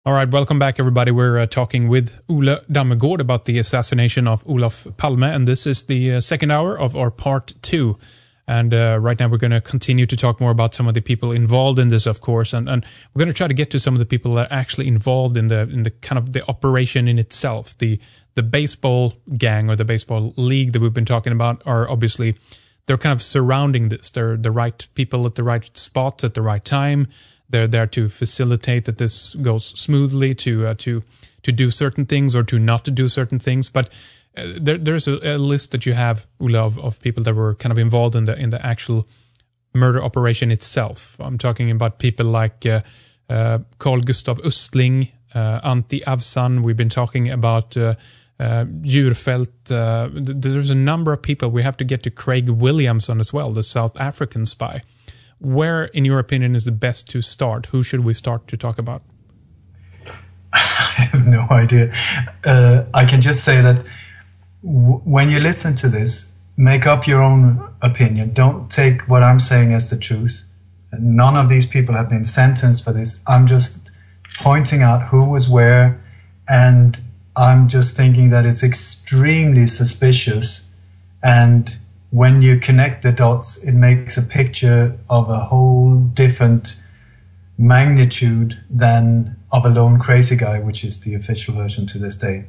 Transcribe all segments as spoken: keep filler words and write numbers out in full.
All right, welcome back, everybody. We're uh, talking with Ole Dammegård about the assassination of Olof Palme, and this is the uh, second hour of our part two. And uh, right now we're going to continue to talk more about some of the people involved in this, of course, and, and we're going to try to get to some of the people that are actually involved in the in the kind of the operation in itself. The the baseball gang or the baseball league that we've been talking about are obviously, they're kind of surrounding this. They're the right people at the right spots at the right time. They're there to facilitate that this goes smoothly, to uh, to to do certain things or to not to do certain things. But uh, there, there's a, a list that you have, Ole, of, of people that were kind of involved in the in the actual murder operation itself. I'm talking about people like uh, uh, Carl Gustav Östling, uh, Antti Avsan. We've been talking about uh, uh, Djurfelt. Uh, there's a number of people. We have to get to Craig Williamson as well, the South African spy. Where, in your opinion, is the best to start? Who should we start to talk about? I have no idea. Uh, I can just say that w- when you listen to this, make up your own opinion. Don't take what I'm saying as the truth. None of these people have been sentenced for this. I'm just pointing out who was where, and I'm just thinking that it's extremely suspicious, and when you connect the dots, it makes a picture of a whole different magnitude than of a lone crazy guy, which is the official version to this day.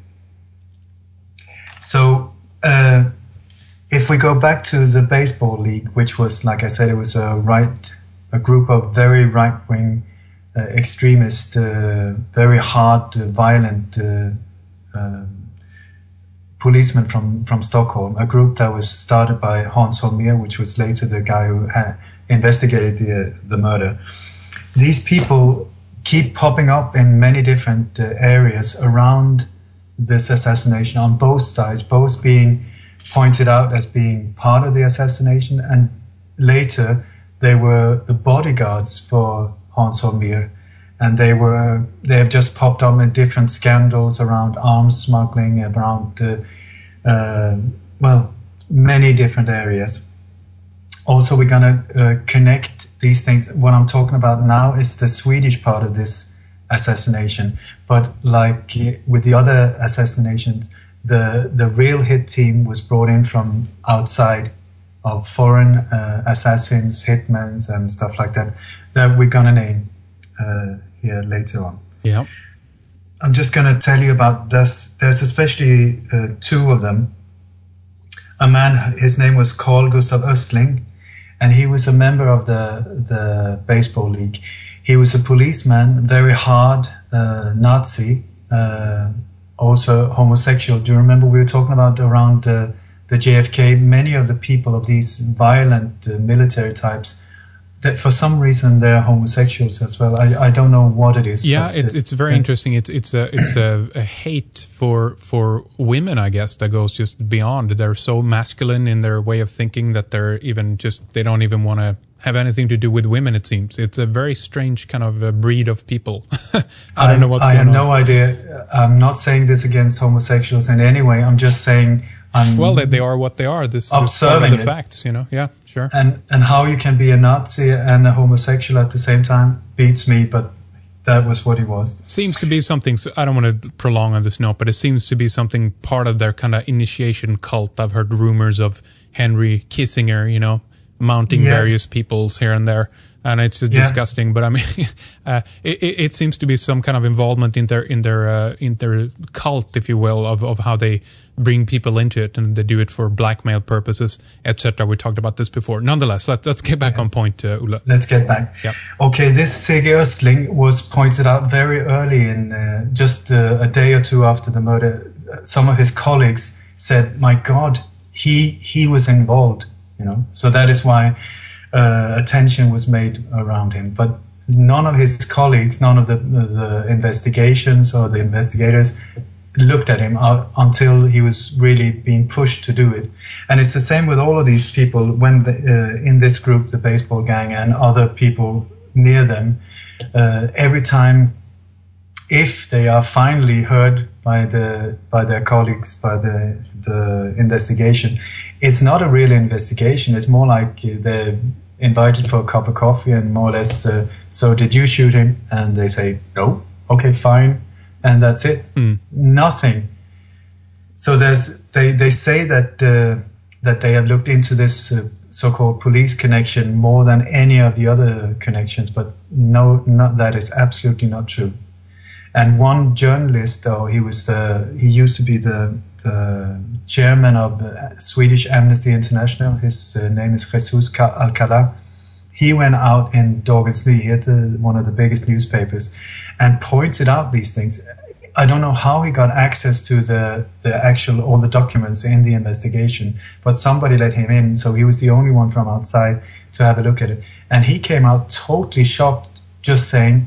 So uh, if we go back to the baseball league, which was, like I said, it was a right, a group of very right-wing uh, extremist, uh, very hard, uh, violent uh, uh, policemen from, from Stockholm, a group that was started by Hans Holmér, which was later the guy who had investigated the, uh, the murder. These people keep popping up in many different uh, areas around this assassination on both sides, both being pointed out as being part of the assassination, and later they were the bodyguards for Hans Holmér, and they were they have just popped up in different scandals around arms smuggling, around uh, uh, well, many different areas. Also, we're going to uh, connect these things. What I'm talking about now is the Swedish part of this assassination. But like with the other assassinations, the, the real hit team was brought in from outside of foreign uh, assassins, hitmen, and stuff like that, that we're going to name uh, here later on. Yeah. I'm just going to tell you about this. There's especially uh, two of them. A man, his name was Carl Gustav Östling, and he was a member of the, the baseball league. He was a policeman, very hard uh, Nazi, uh, also homosexual. Do you remember we were talking about around uh, the J F K? Many of the people of these violent uh, military types, that for some reason they're homosexuals as well. I, I don't know what it is. Yeah, it's it's very interesting. It's it's a it's a, a hate for for women, I guess, that goes just beyond. They're so masculine in their way of thinking that they're even just they don't even want to have anything to do with women. It seems it's a very strange kind of a breed of people. I don't know what's I going on. I have no idea. I'm not saying this against homosexuals in any way. I'm just saying. I'm well, they, they are what they are. This is observing the it. facts, you know. Yeah, sure. And and how you can be a Nazi and a homosexual at the same time beats me, but that was what he was. Seems to be something. I don't want to prolong on this note, but it seems to be something part of their kind of initiation cult. I've heard rumors of Henry Kissinger, you know, mounting yeah. various peoples here and there. And it's yeah. disgusting, but I mean, uh, it, it seems to be some kind of involvement in their in their uh, in their cult, if you will, of, of how they bring people into it, and they do it for blackmail purposes, et cetera. We talked about this before. Nonetheless, let's let's get back yeah. on point, uh, Ole. Let's get back. Yep. Okay, this C G Östling was pointed out very early, in uh, just uh, a day or two after the murder. Some of his colleagues said, "My God, he he was involved," you know. So that is why. Uh, attention was made around him, but none of his colleagues, none of the, the investigations or the investigators looked at him uh, until he was really being pushed to do it. And it's the same with all of these people when the, uh, in this group, the baseball gang and other people near them, uh, every time, if they are finally heard by the by their colleagues, by the the investigation, it's not a real investigation. It's more like they're invited for a cup of coffee and more or less, uh, so did you shoot him? And they say, no. okay, fine, and that's it. Mm. Nothing. So there's they they say that uh, that they have looked into this uh, so-called police connection more than any of the other connections, but no, not that is absolutely not true. And one journalist, though, he was uh, he used to be the the chairman of uh, Swedish Amnesty International. His uh, name is Jesus Alcalá. He went out in Dagens Nyheter, one of the biggest newspapers, and pointed out these things. I don't know how he got access to the, the actual, all the documents in the investigation, but somebody let him in, so he was the only one from outside to have a look at it. And he came out totally shocked, just saying,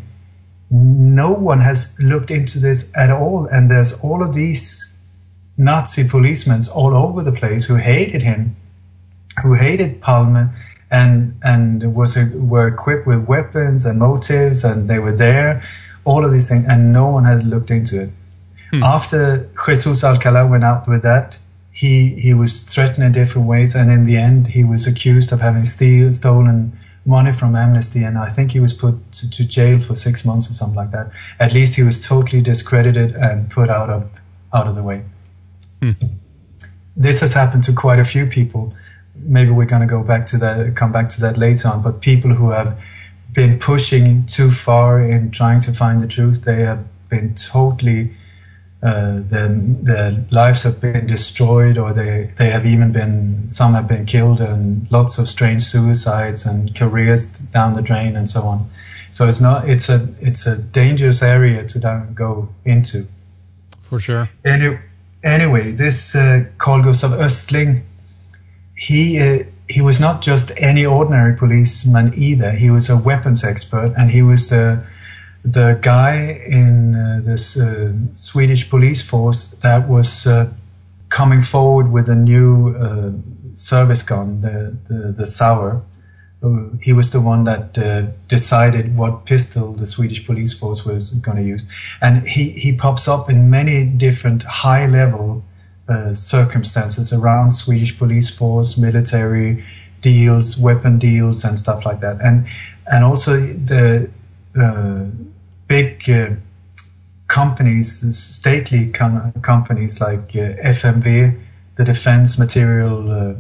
no one has looked into this at all, and there's all of these Nazi policemen all over the place who hated him, who hated Palme, and and was were equipped with weapons and motives, and they were there, all of these things, and no one had looked into it. Hmm. After Jesus Alcalá went out with that, he he was threatened in different ways, and in the end, he was accused of having steal, stolen money from Amnesty, and I think he was put to, to jail for six months or something like that. At least he was totally discredited and put out of out of the way. Hmm. This has happened to quite a few people. Maybe we're going to go back to that, come back to that later on, but people who have been pushing too far in trying to find the truth, they have been totally, uh, their, their lives have been destroyed, or they, they have even been, some have been killed, and lots of strange suicides and careers down the drain and so on. So it's not, it's a, it's a dangerous area to down, go into. For sure. Any, anyway, this uh, Carl Gustav Östling, he uh, he was not just any ordinary policeman either. He was a weapons expert, and he was the the guy in uh, this uh, Swedish police force that was uh, coming forward with a new uh, service gun, the the, the Sauer. Uh, he was the one that uh, decided what pistol the Swedish police force was going to use, and he he pops up in many different high level Uh, circumstances around Swedish police force, military deals, weapon deals, and stuff like that, and and also the uh, big uh, companies, stately com- companies like uh, F M V, the Defense Material. Uh,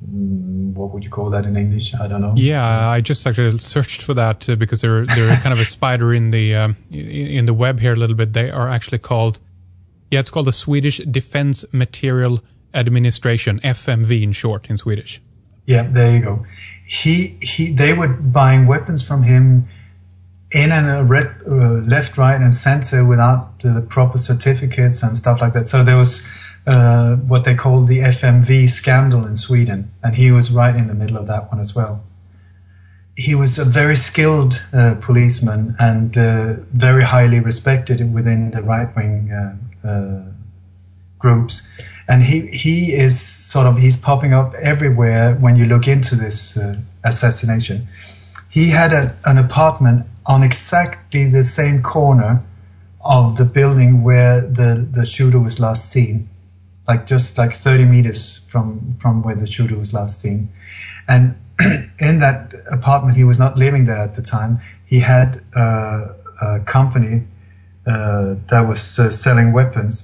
what would you call that in English? I don't know. Yeah, I just actually searched for that uh, because they're they're kind of a spider in the um, in the web here a little bit. They are actually called. Yeah, it's called the Swedish Defense Material Administration, F M V in short, in Swedish. Yeah, there you go. He he. They were buying weapons from him in and uh, red, uh, left, right, and center without the proper certificates and stuff like that. So there was uh, what they called the F M V scandal in Sweden, and he was right in the middle of that one as well. He was a very skilled uh, policeman and uh, very highly respected within the right-wing uh, uh, groups. And he, he is sort of, he's popping up everywhere when you look into this uh, assassination. He had a, an apartment on exactly the same corner of the building where the, the shooter was last seen, like just like thirty meters from, from where the shooter was last seen. And in that apartment, he was not living there at the time. He had uh, a company uh, that was uh, selling weapons,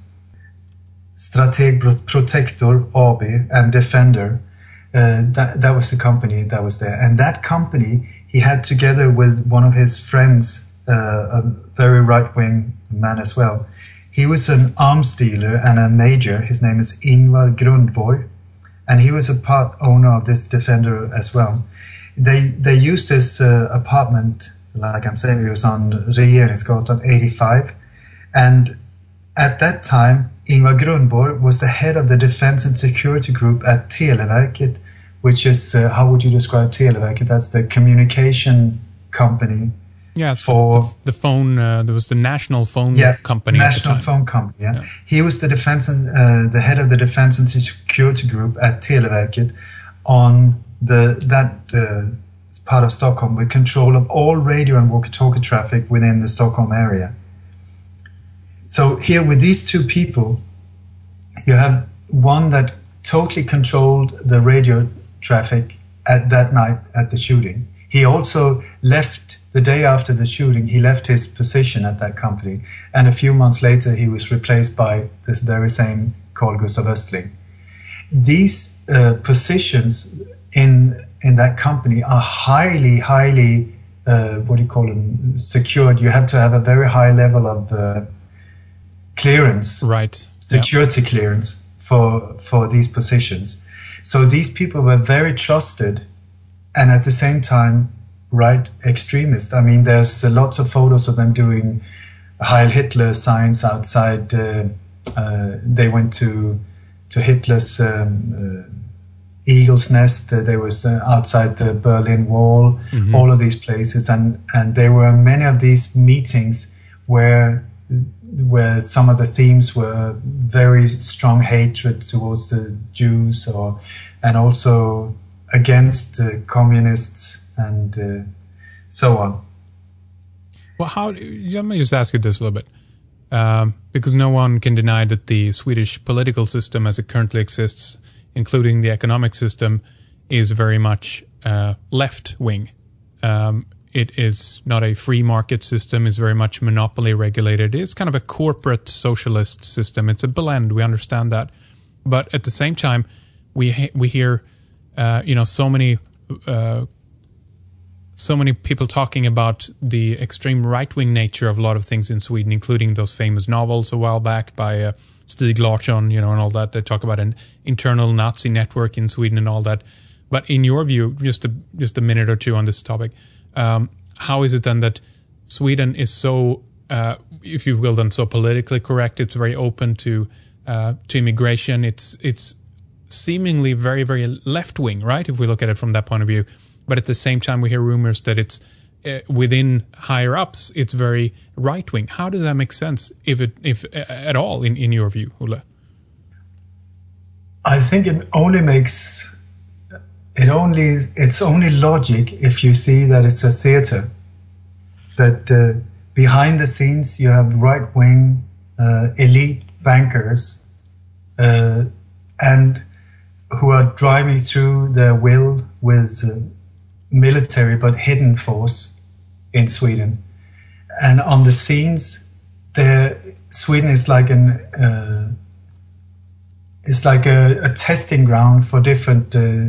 Strateg Protector A B and Defender. Uh, that, that was the company that was there. And that company, he had together with one of his friends, uh, a very right-wing man as well. He was an arms dealer and a major. His name is Ingvar Grundborg. And he was a part owner of this Defender as well. They they used this uh, apartment, like I'm saying, it was on Regeringsgatan eighty-five. And at that time, Ingvar Grundborg was the head of the defense and security group at Televerket, which is, uh, how would you describe Televerket? That's the communication company. Yeah, for the, the phone, uh, there was the national phone yeah, company. National at the time. phone company, yeah. yeah. He was the defense and uh, the head of the defense and security group at Televerket on the that uh, part of Stockholm with control of all radio and walkie-talkie traffic within the Stockholm area. So here with these two people, you have one that totally controlled the radio traffic at that night at the shooting. He also left the day after the shooting, he left his position at that company. And a few months later, he was replaced by this very same Carl Gustav Östling. These uh, positions in in that company are highly, highly, uh, what do you call them, secured. You have to have a very high level of uh, clearance, right? Security yeah. clearance for for these positions. So these people were very trusted, and at the same time, right extremists. I mean, there's uh, lots of photos of them doing Heil Hitler signs outside. Uh, uh, they went to to Hitler's um, uh, Eagle's Nest. Uh, they was uh, outside the Berlin Wall. Mm-hmm. All of these places, and and there were many of these meetings where where some of the themes were very strong hatred towards the Jews, or and also against uh, communists and uh, so on. Well, how? Let me just ask you this a little bit, um, because no one can deny that the Swedish political system, as it currently exists, including the economic system, is very much uh, left-wing. Um, it is not a free market system. It's very much monopoly regulated. It's kind of a corporate socialist system. It's a blend. We understand that, but at the same time, we ha- we hear, uh, you know, so many. Uh, So many people talking about the extreme right-wing nature of a lot of things in Sweden, including those famous novels a while back by uh, Stig Larsson, you know, and all that. They talk about an internal Nazi network in Sweden and all that. But in your view, just a, just a minute or two on this topic, um, how is it then that Sweden is so, uh, if you will, then so politically correct? It's very open to uh, to immigration. It's it's seemingly very, very left-wing, right? If we look at it from that point of view. But at the same time, we hear rumors that it's uh, within higher ups, it's very right wing. How does that make sense, if it, if uh, at all, in, in your view, Olle? I think it only makes it only it's only logic if you see that it's a theater. That uh, behind the scenes you have right wing uh, elite bankers uh, and who are driving through their will with. Uh, military but hidden force in Sweden, and on the scenes there Sweden is like an uh, it's like a, a testing ground for different uh,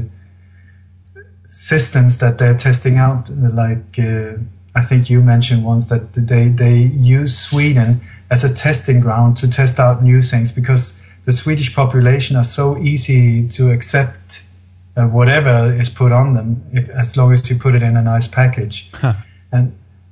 systems that they're testing out, like uh, I think you mentioned once that they they use Sweden as a testing ground to test out new things, because the Swedish population are so easy to accept Uh, whatever is put on them, if, as long as you put it in a nice package. Huh. And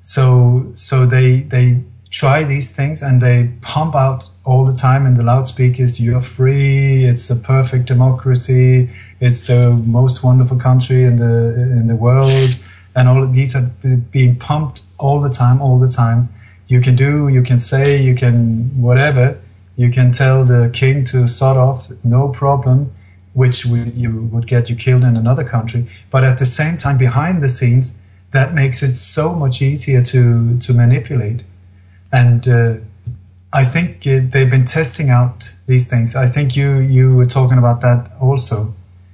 so so they they try these things and they pump out all the time in the loudspeakers, you're free, it's a perfect democracy, it's the most wonderful country in the in the world, and all of these are being pumped all the time, all the time. You can do, you can say, you can whatever, you can tell the king to sod off, no problem, which would, you would get you killed in another country. But at the same time, behind the scenes, that makes it so much easier to, to manipulate. And uh, I think uh, they've been testing out these things. I think you, you were talking about that also,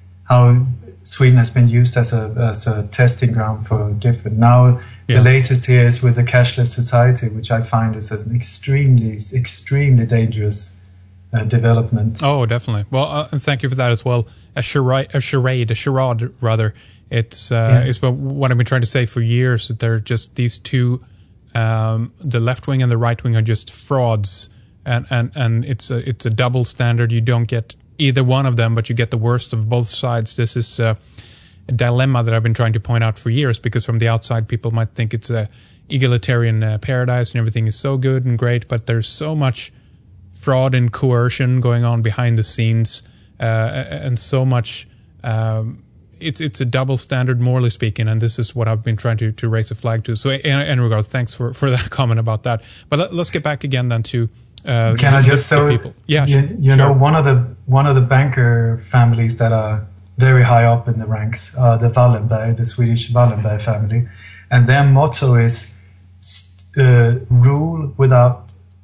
how Sweden has been used as a, as a testing ground for different. Now, yeah. The latest here is with the cashless society, which I find is an extremely, extremely dangerous Uh, development. Oh, definitely. Well, uh, and thank you for that as well. A charade, a charade, a charade, rather. It's uh, yeah. it's what I've been trying to say for years. That they're just these two, um, the left wing and the right wing, are just frauds, and and and it's a it's a double standard. You don't get either one of them, but you get the worst of both sides. This is uh, a dilemma that I've been trying to point out for years, because from the outside, people might think it's a egalitarian uh, paradise and everything is so good and great, but there's so much fraud and coercion going on behind the scenes, uh, and so much. Um, it's it's a double standard, morally speaking, and this is what I've been trying to, to raise a flag to. So, in, in regard, thanks for, for that comment about that. But let, let's get back again then to uh, can the, I just the, so the people? Yeah, you, you sure. know, one of the one of the banker families that are very high up in the ranks are the Wallenberg, the Swedish Wallenberg family, and their motto is uh, "rule without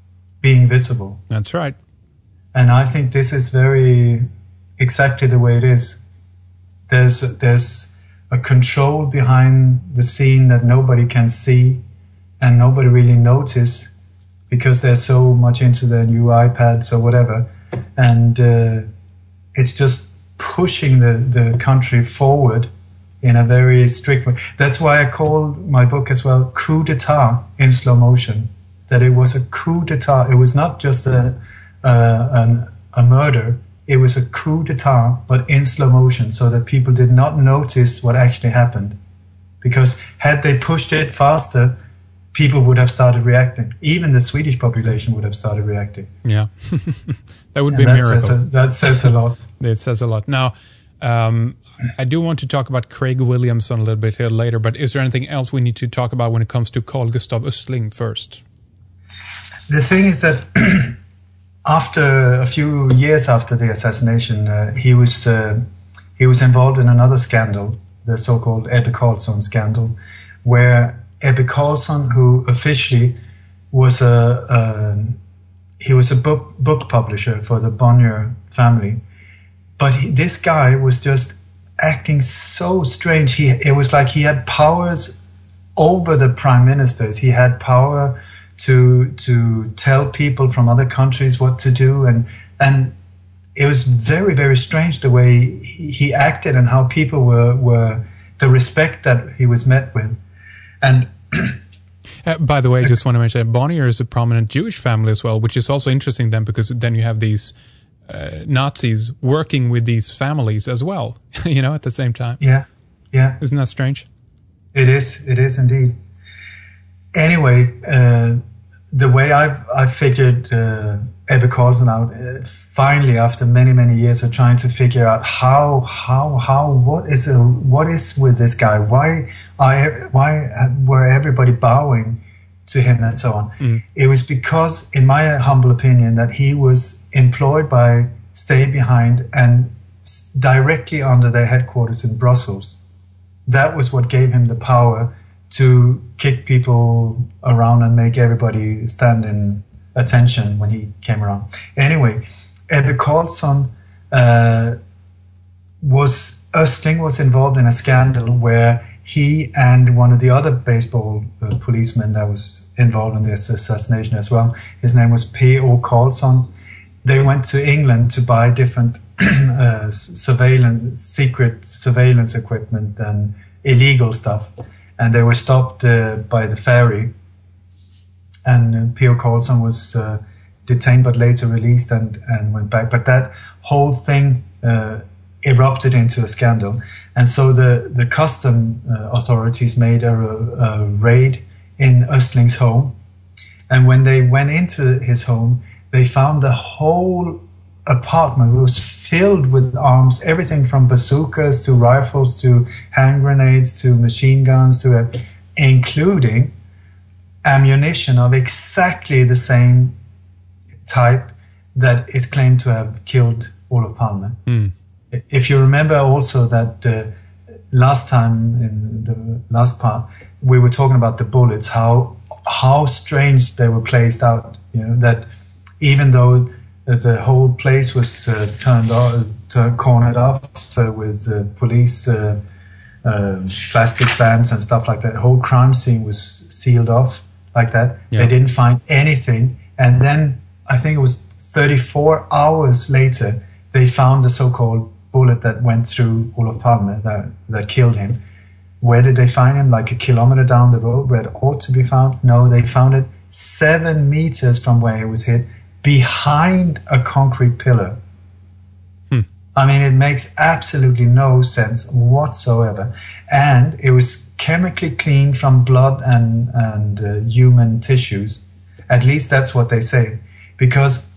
being visible." That's right. And I think this is very exactly the way it is. There's there's a control behind the scene that nobody can see and nobody really notice because they're so much into their new iPads or whatever. And uh, it's just pushing the, the country forward in a very strict way. That's why I call my book as well Coup d'etat in slow motion. That it was a coup d'etat. It was not just a, uh, an, a murder. It was a coup d'etat, but in slow motion, so that people did not notice what actually happened. Because had they pushed it faster, people would have started reacting. Even the Swedish population would have started reacting. Yeah, that would and be a that miracle. Says a, that says a lot. It says a lot. Now, um, I do want to talk about Craig Williamson a little bit here later, but is there anything else we need to talk about when it comes to Carl Gustav Östling first? The thing is that after a few years after the assassination, uh, he was uh, he was involved in another scandal, the so-called Ebbe Carlsson scandal, where Ebbe Carlsson, who officially was a, a he was a book book publisher for the Bonnier family, but he, this guy was just acting so strange. He it was like he had powers over the prime ministers. He had power to to tell people from other countries what to do, and and it was very, very strange the way he, he acted and how people were were the respect that he was met with. And uh, by the way, I just want to mention that Bonnier is a prominent Jewish family as well, which is also interesting then, because then you have these uh, Nazis working with these families as well, you know, at the same time. Yeah, yeah. Isn't that strange? It is. It is indeed. Anyway, uh, the way I I figured uh, Ebbe Carlsson out, uh, finally after many many years of trying to figure out how how how what is a, what is with this guy? Why are why were everybody bowing to him and so on? Mm. It was because, in my humble opinion, that he was employed by Stay Behind and directly under their headquarters in Brussels. That was what gave him the power to kick people around and make everybody stand in attention when he came around. Anyway, Ebbe Carlsson uh, was, Östling was involved in a scandal where he and one of the other baseball uh, policemen that was involved in this assassination as well, his name was P O Carlsson. They went to England to buy different uh, surveillance, secret surveillance equipment and illegal stuff. And they were stopped uh, by the ferry, and uh, P O Carlsson was uh, detained but later released and, and went back. But that whole thing uh, erupted into a scandal. And so the, the custom uh, authorities made a, a raid in Östling's home. And when they went into his home, they found the whole apartment was filled with arms, everything from bazookas to rifles to hand grenades to machine guns to uh, including ammunition of exactly the same type that is claimed to have killed Olof Palme. Mm. If you remember also that uh, last time in the last part we were talking about the bullets, how how strange they were placed out, you know, that even though the whole place was uh, turned off, turned, cornered off uh, with uh, police uh, uh, plastic bands and stuff like that. The whole crime scene was sealed off like that. Yeah. They didn't find anything. And then I think it was thirty-four hours later, they found the so-called bullet that went through Olof Palme, that, that killed him. Where did they find him? Like a kilometer down the road where it ought to be found? No, they found it seven meters from where he was hit, behind a concrete pillar. Hmm. I mean, it makes absolutely no sense whatsoever. And it was chemically cleaned from blood and, and uh, human tissues. At least that's what they say. Because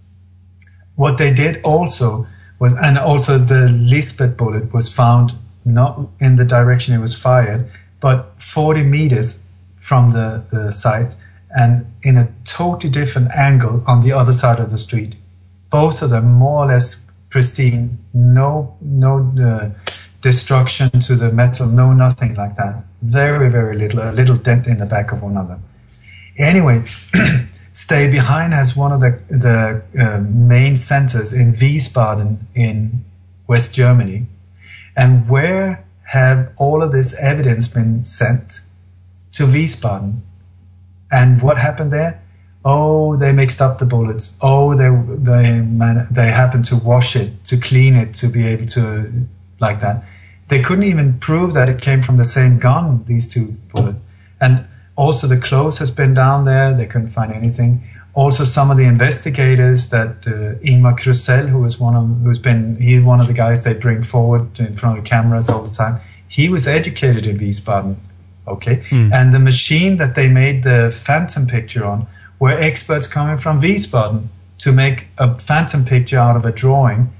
what they did also was, and also the Lisbeth bullet was found not in the direction it was fired, but forty meters from the, the site, and in a totally different angle on the other side of the street. Both of them more or less pristine, no no uh, destruction to the metal, no nothing like that. Very, very little, a little dent in the back of one of them. Anyway, Stay Behind has one of the, the uh, main centers in Wiesbaden in West Germany. And where have all of this evidence been sent to Wiesbaden. And what happened there? Oh, they mixed up the bullets. Oh, they they man, they happened to wash it, to clean it, to be able to, like that. They couldn't even prove that it came from the same gun, these two bullets. And also the clothes has been down there. They couldn't find anything. Also, some of the investigators that uh, Ingmar Krusell, who was one of, who's been, he's one of the guys they bring forward in front of cameras all the time. He was educated in Wiesbaden, okay? Mm. And the machine that they made the phantom picture on were experts coming from Wiesbaden to make a phantom picture out of a drawing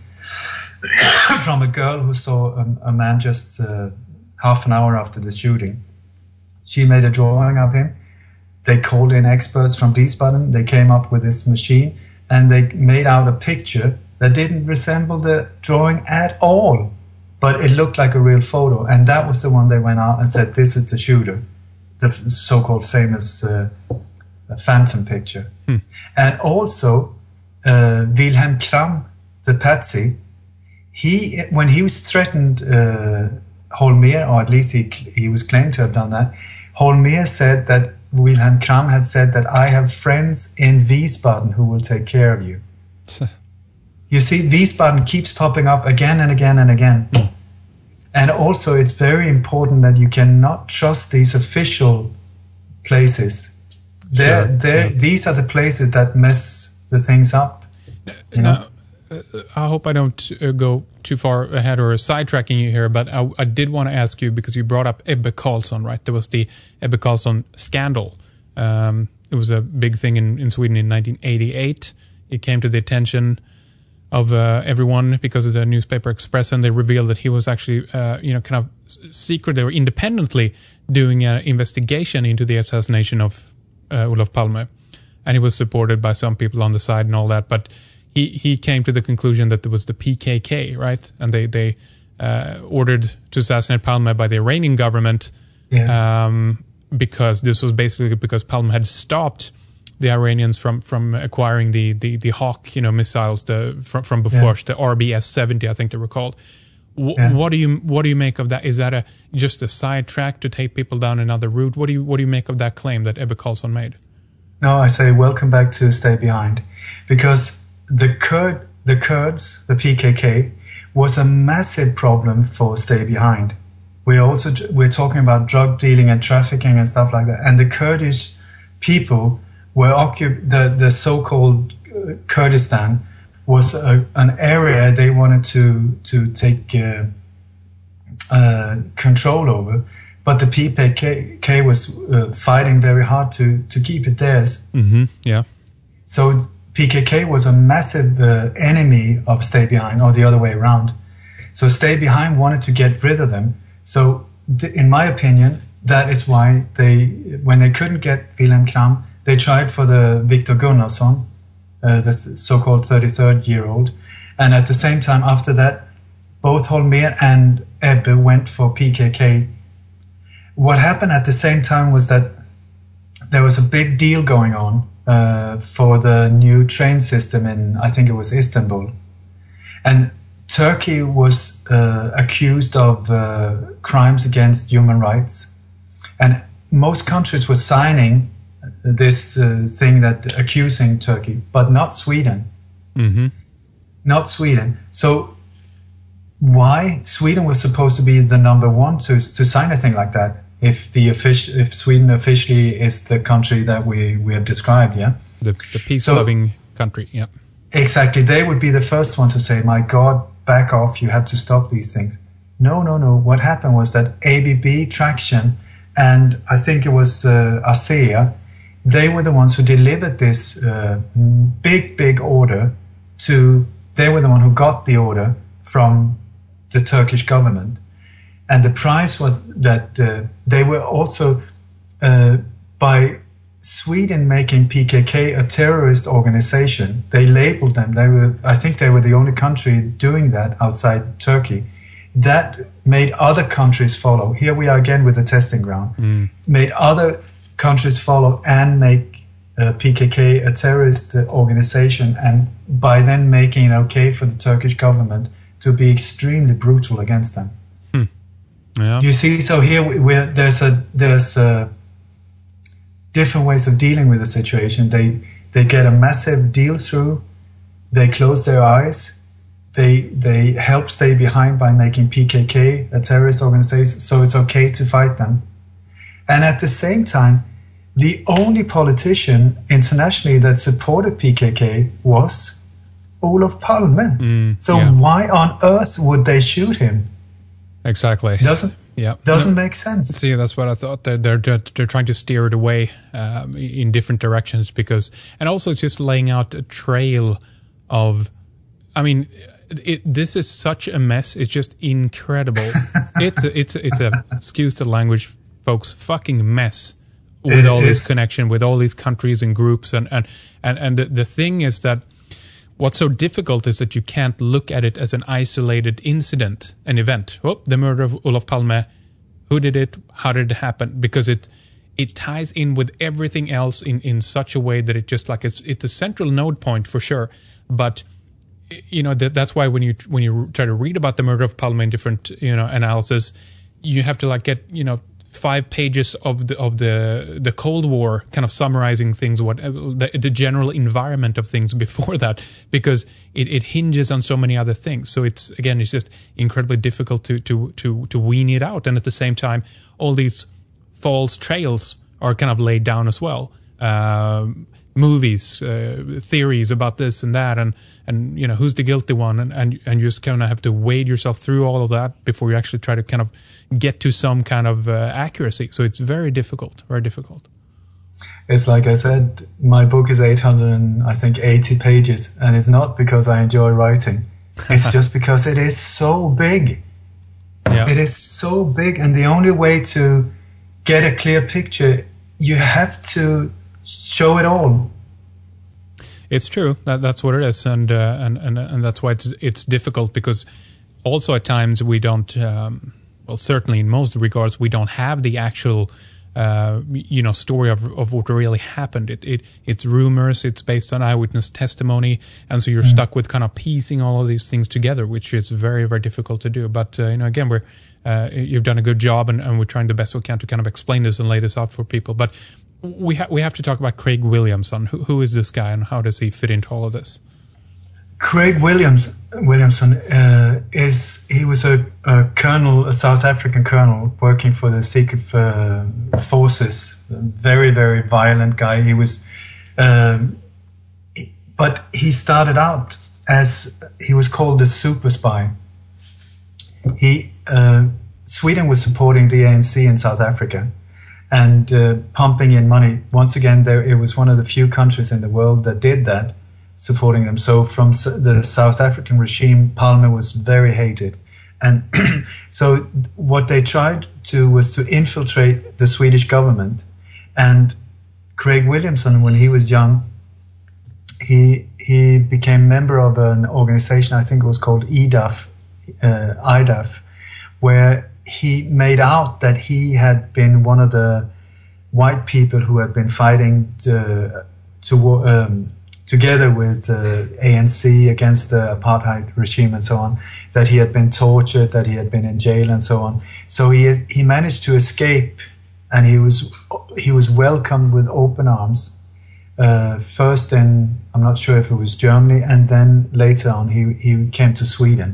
from a girl who saw a, a man just uh, half an hour after the shooting. She made a drawing of him. They called in experts from Wiesbaden. They came up with this machine and they made out a picture that didn't resemble the drawing at all, but it looked like a real photo. And that was the one they went out and said, this is the shooter, the so-called famous uh, phantom picture. Hmm. And also, uh, Wilhelm Kram, the patsy, he, when he was threatened uh, Holmér, or at least he, he was claimed to have done that, Holmér said that Wilhelm Kram had said that I have friends in Wiesbaden who will take care of you. You see, Wiesbaden keeps popping up again and again and again. Mm. And also, it's very important that you cannot trust these official places. They're, sure. they're, yeah. These are the places that mess the things up. You know? Now, uh, I hope I don't uh, go too far ahead or sidetracking you here, but I, I did want to ask you, because you brought up Ebbe Carlsson, right? There was the Ebbe Carlsson scandal. Um, it was a big thing in, in Sweden in nineteen eighty-eight. It came to the attention of uh, everyone because of the newspaper Express, and they revealed that he was actually, uh, you know, kind of secretly or independently doing an investigation into the assassination of uh, Olof Palme. And he was supported by some people on the side and all that, but He he came to the conclusion that it was the P K K, right? And they they uh, ordered to assassinate Palme by the Iranian government, yeah. um, because this was basically because Palme had stopped the Iranians from from acquiring the the, the Hawk, you know, missiles, the from from Bofors, yeah. the R B S seventy, I think they were called. W- yeah. What do you what do you make of that? Is that a just a sidetrack to take people down another route? What do you what do you make of that claim that Ebbe Carlsson made? No, I say welcome back to Stay Behind, because The Kurd, the Kurds, the P K K, was a massive problem for Stay Behind. We're also we're talking about drug dealing and trafficking and stuff like that. And the Kurdish people were occup- the the so-called Kurdistan was a, an area they wanted to to take uh, uh, control over, but the P K K was uh, fighting very hard to to keep it theirs. Mm-hmm. Yeah. So P K K was a massive uh, enemy of Stay Behind, or the other way around. So Stay Behind wanted to get rid of them. So th- in my opinion, that is why they, when they couldn't get Wilhelm Kram, they tried for the Viktor Gunnarsson, uh, the so-called thirty-third year old. And at the same time after that, both Holmér and Ebbe went for P K K. What happened at the same time was that there was a big deal going on Uh, for the new train system in, I think it was Istanbul. And Turkey was uh, accused of uh, crimes against human rights. And most countries were signing this uh, thing that accusing Turkey, but not Sweden. Mm-hmm. Not Sweden. So why? Sweden was supposed to be the number one to, to sign a thing like that. If the offic- if Sweden officially is the country that we, we have described, yeah? The, the peace-loving so, country, yeah. Exactly. They would be the first one to say, my God, back off, you have to stop these things. No, no, no. What happened was that A B B, Traction, and I think it was uh, ASEA, they were the ones who delivered this uh, big, big order to, they were the one who got the order from the Turkish government. And the price was that uh, they were also, uh, by Sweden making P K K a terrorist organization, they labeled them. They were, I think they were the only country doing that outside Turkey. That made other countries follow. Here we are again with the testing ground. Mm. Made other countries follow and make uh, P K K a terrorist organization. And by then making it okay for the Turkish government to be extremely brutal against them. Yeah. You see, so here we- we're, there's a there's a different ways of dealing with the situation. They they get a massive deal through. They close their eyes. They they help stay behind by making P K K a terrorist organization, so it's okay to fight them. And at the same time, the only politician internationally that supported P K K was Olof Palme. Mm, so yeah. why on earth would they shoot him? Exactly. Doesn't yeah. doesn't No. make sense. See, that's what I thought. They're they're they're, they're trying to steer it away um, in different directions because, and also just laying out a trail of, I mean, it, this is such a mess. It's just incredible. it's a, it's a, it's a excuse the language, folks, fucking mess with It all this is. connection with all these countries and groups, and and and and the, the thing is that. What's so difficult is that you can't look at it as an isolated incident, an event. Oh, the murder of Olof Palme. Who did it? How did it happen? Because it it ties in with everything else in, in such a way that it just like it's it's a central node point for sure. But you know that that's why when you when you try to read about the murder of Palme in different you know analysis, you have to like get you know. five pages of the of the the Cold War, kind of summarizing things, what the, the general environment of things before that, because it, it hinges on so many other things. So it's again, it's just incredibly difficult to to to to wean it out, and at the same time, all these false trails are kind of laid down as well. Um, movies, uh, theories about this and that, and and you know who's the guilty one, and and, and you just kind of have to wade yourself through all of that before you actually try to kind of get to some kind of uh, accuracy. So it's very difficult, very difficult. It's like I said, my book is eight hundred and I think eighty pages, and it's not because I enjoy writing. It's just because it is so big. Yeah. It is so big, and the only way to get a clear picture, you have to show it all. It's true. That, that's what it is, and uh, and and and that's why it's it's difficult, because also at times we don't. Um, well, certainly in most regards, we don't have the actual, uh, you know, story of of what really happened. It it it's rumors. It's based on eyewitness testimony, and so you're mm. stuck with kind of piecing all of these things together, which is very very difficult to do. But uh, you know, again, we're uh, you've done a good job, and, and we're trying the best we can to kind of explain this and lay this out for people. But we ha- we have to talk about Craig Williamson. Who who is this guy, and how does he fit into all of this? Craig Williams Williamson uh, is he was a, a colonel, a South African colonel working for the secret uh, forces. A very very violent guy. He was, um, but he started out as he was called the super spy. He uh, Sweden was supporting the A N C in South Africa and uh, pumping in money. Once again, there it was one of the few countries in the world that did that, supporting them. So from the South African regime, Palme was very hated. And so what they tried to was to infiltrate the Swedish government. And Craig Williamson, when he was young, he he became member of an organization, I think it was called E D A F, uh, I D A F, where he made out that he had been one of the white people who had been fighting to, to um, together with the uh, A N C against the apartheid regime and so on, that he had been tortured, that he had been in jail and so on. So he he managed to escape, and he was he was welcomed with open arms. Uh, first in, I'm not sure if it was Germany, and then later on he, he came to Sweden.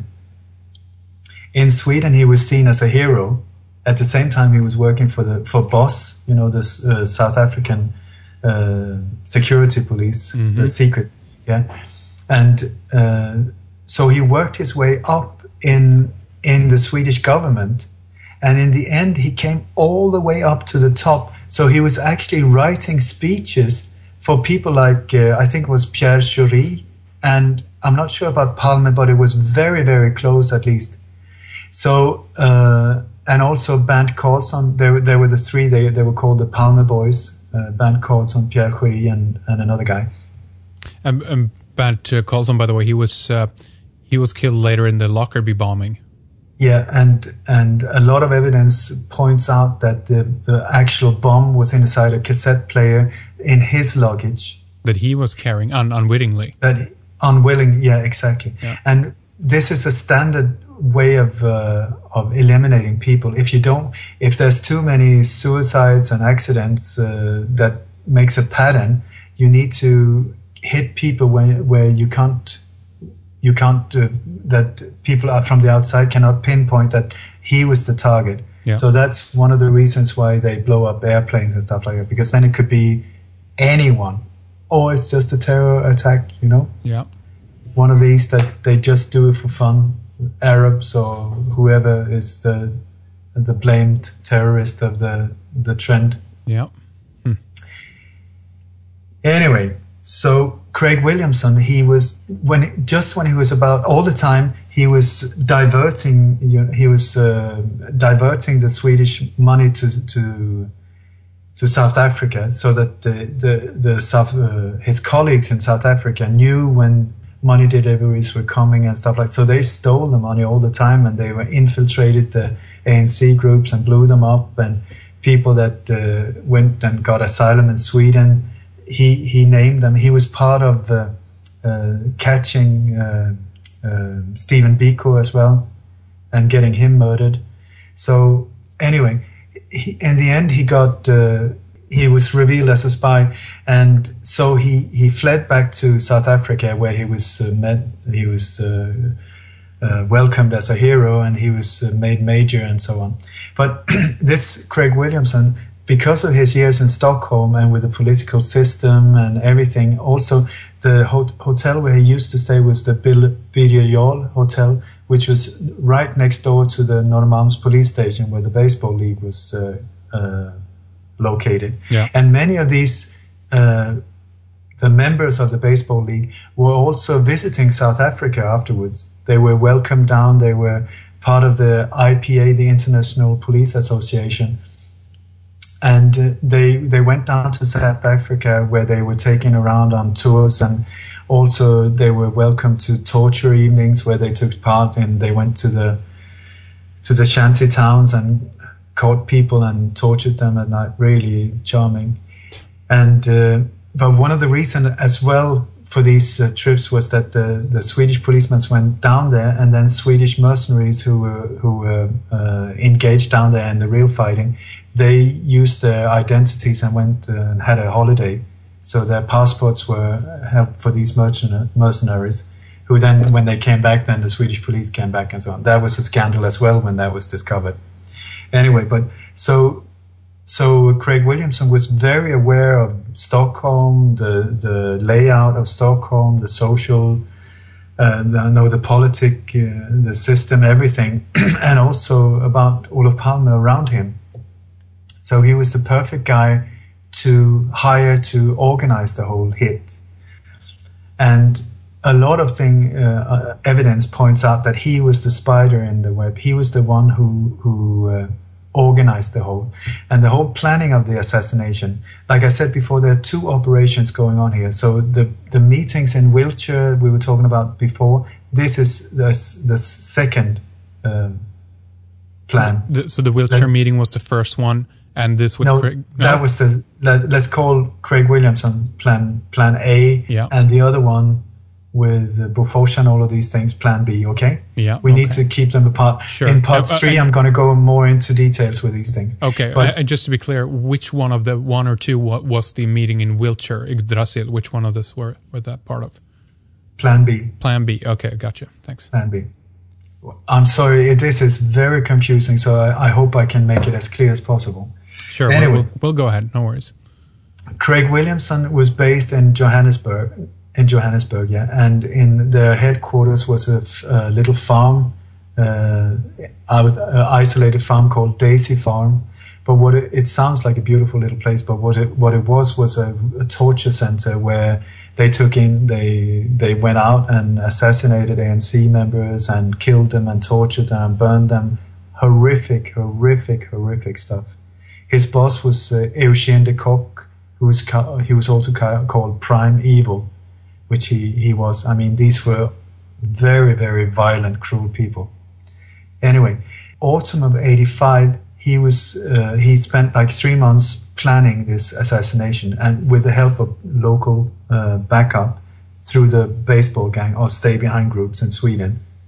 In Sweden, he was seen as a hero. At the same time, he was working for the for BOSS, you know, this uh, South African uh, security police, mm-hmm. the secret, yeah. And uh, so he worked his way up in in the Swedish government, and in the end, he came all the way up to the top. So he was actually writing speeches for people like, uh, I think it was Pierre Schori, and I'm not sure about Palme, but it was very, very close at least. So, uh, and also Bernd Carlsson, there, there were the three, they, they were called the Palme Boys, uh, Bernd Carlsson, Pierre Schori, and, and another guy. Um, um, Bernd uh, Carlsson, by the way, he was uh, he was killed later in the Lockerbie bombing. Yeah, and and a lot of evidence points out that the, the actual bomb was inside a cassette player in his luggage. That he was carrying un- unwittingly. That unwilling, yeah, exactly. Yeah. And this is a standard way of uh, of eliminating people. If you don't, if there's too many suicides and accidents uh, that makes a pattern, you need to hit people where where you can't you can't uh, that people are from the outside cannot pinpoint that he was the target. Yeah. So that's one of the reasons why they blow up airplanes and stuff like that, because then it could be anyone, or it's just a terror attack, you know. Yeah. One of these that they just do it for fun, Arabs or whoever is the the blamed terrorist of the the trend. Yeah. Hmm. Anyway, so Craig Williamson, he was when just when he was about all the time he was diverting. You know, he was uh, diverting the Swedish money to to to South Africa, so that the the the South uh, his colleagues in South Africa knew when money deliveries were coming and stuff like. So they stole the money all the time, and they were infiltrated the A N C groups and blew them up. And people that uh, went and got asylum in Sweden, he he named them. He was part of uh, uh, catching uh, uh, Stephen Biko as well and getting him murdered. So anyway, he, in the end, he got. Uh, He was revealed as a spy, and so he, he fled back to South Africa, where he was uh, met. He was uh, uh, welcomed as a hero, and he was uh, made major, and so on. But this Craig Williamson, because of his years in Stockholm and with the political system and everything, also the hot- hotel where he used to stay was the Birger Jarl Hotel, which was right next door to the Norrmalms police station, where the baseball league was. Uh, uh, located. Yeah. And many of these, uh, the members of the baseball league were also visiting South Africa afterwards. They were welcomed down. They were part of the I P A, the International Police Association. And uh, they, they went down to South Africa, where they were taken around on tours, and also they were welcomed to torture evenings where they took part in. They went to the, to the shanty towns and caught people and tortured them at night. Really charming. And uh, but one of the reasons as well for these uh, trips was that the, the Swedish policemen went down there, and then Swedish mercenaries who were who were uh, engaged down there in the real fighting, they used their identities and went uh, and had a holiday. So their passports were held for these mercen- mercenaries, who then, when they came back, then the Swedish police came back and so on. That was a scandal as well when that was discovered. Anyway, but so so Craig Williamson was very aware of Stockholm, the the layout of Stockholm, the social, uh, the, no, the politic, uh, the system, everything, and also about Olof Palme around him. So he was the perfect guy to hire to organize the whole hit. And a lot of thing uh, evidence points out that he was the spider in the web. He was the one who who uh, organized the whole and the whole planning of the assassination. Like I said before, there are two operations going on here. So the the meetings in Wiltshire we were talking about before. This is the the second uh, plan. The, so the Wiltshire the, meeting was the first one, and this was no, Craig. No, that was the let, let's call Craig Williamson plan plan A, yeah. And the other one with uh, Bofors and all of these things, plan B, okay? Yeah. We okay. need to keep them apart. Sure. In part uh, three, uh, I'm going to go more into details with these things. Okay, but, uh, just to be clear, which one of the one or two what was the meeting in Wiltshire, Yggdrasil? Which one of this were, were that part of? Plan B. Plan B, okay, gotcha, thanks. Plan B. I'm sorry, this is very confusing, so I, I hope I can make it as clear as possible. Sure, anyway, we'll, we'll go ahead, no worries. Craig Williamson was based in Johannesburg, in Johannesburg, yeah, and in their headquarters was a, f- a little farm, uh, uh, isolated farm called Daisy Farm. But what it, it sounds like a beautiful little place, but what it what it was was a, a torture center where they took in, they they went out and assassinated A N C members and killed them and tortured them and burned them. Horrific, horrific, horrific stuff. His boss was uh, Eugene de Kock, who was ca- he was also ca- called Prime Evil, which he, he was. I mean, these were very, very violent, cruel people. Anyway, autumn of eighty-five, he was uh, he spent like three months planning this assassination, and with the help of local uh, backup through the baseball gang or stay behind groups in Sweden,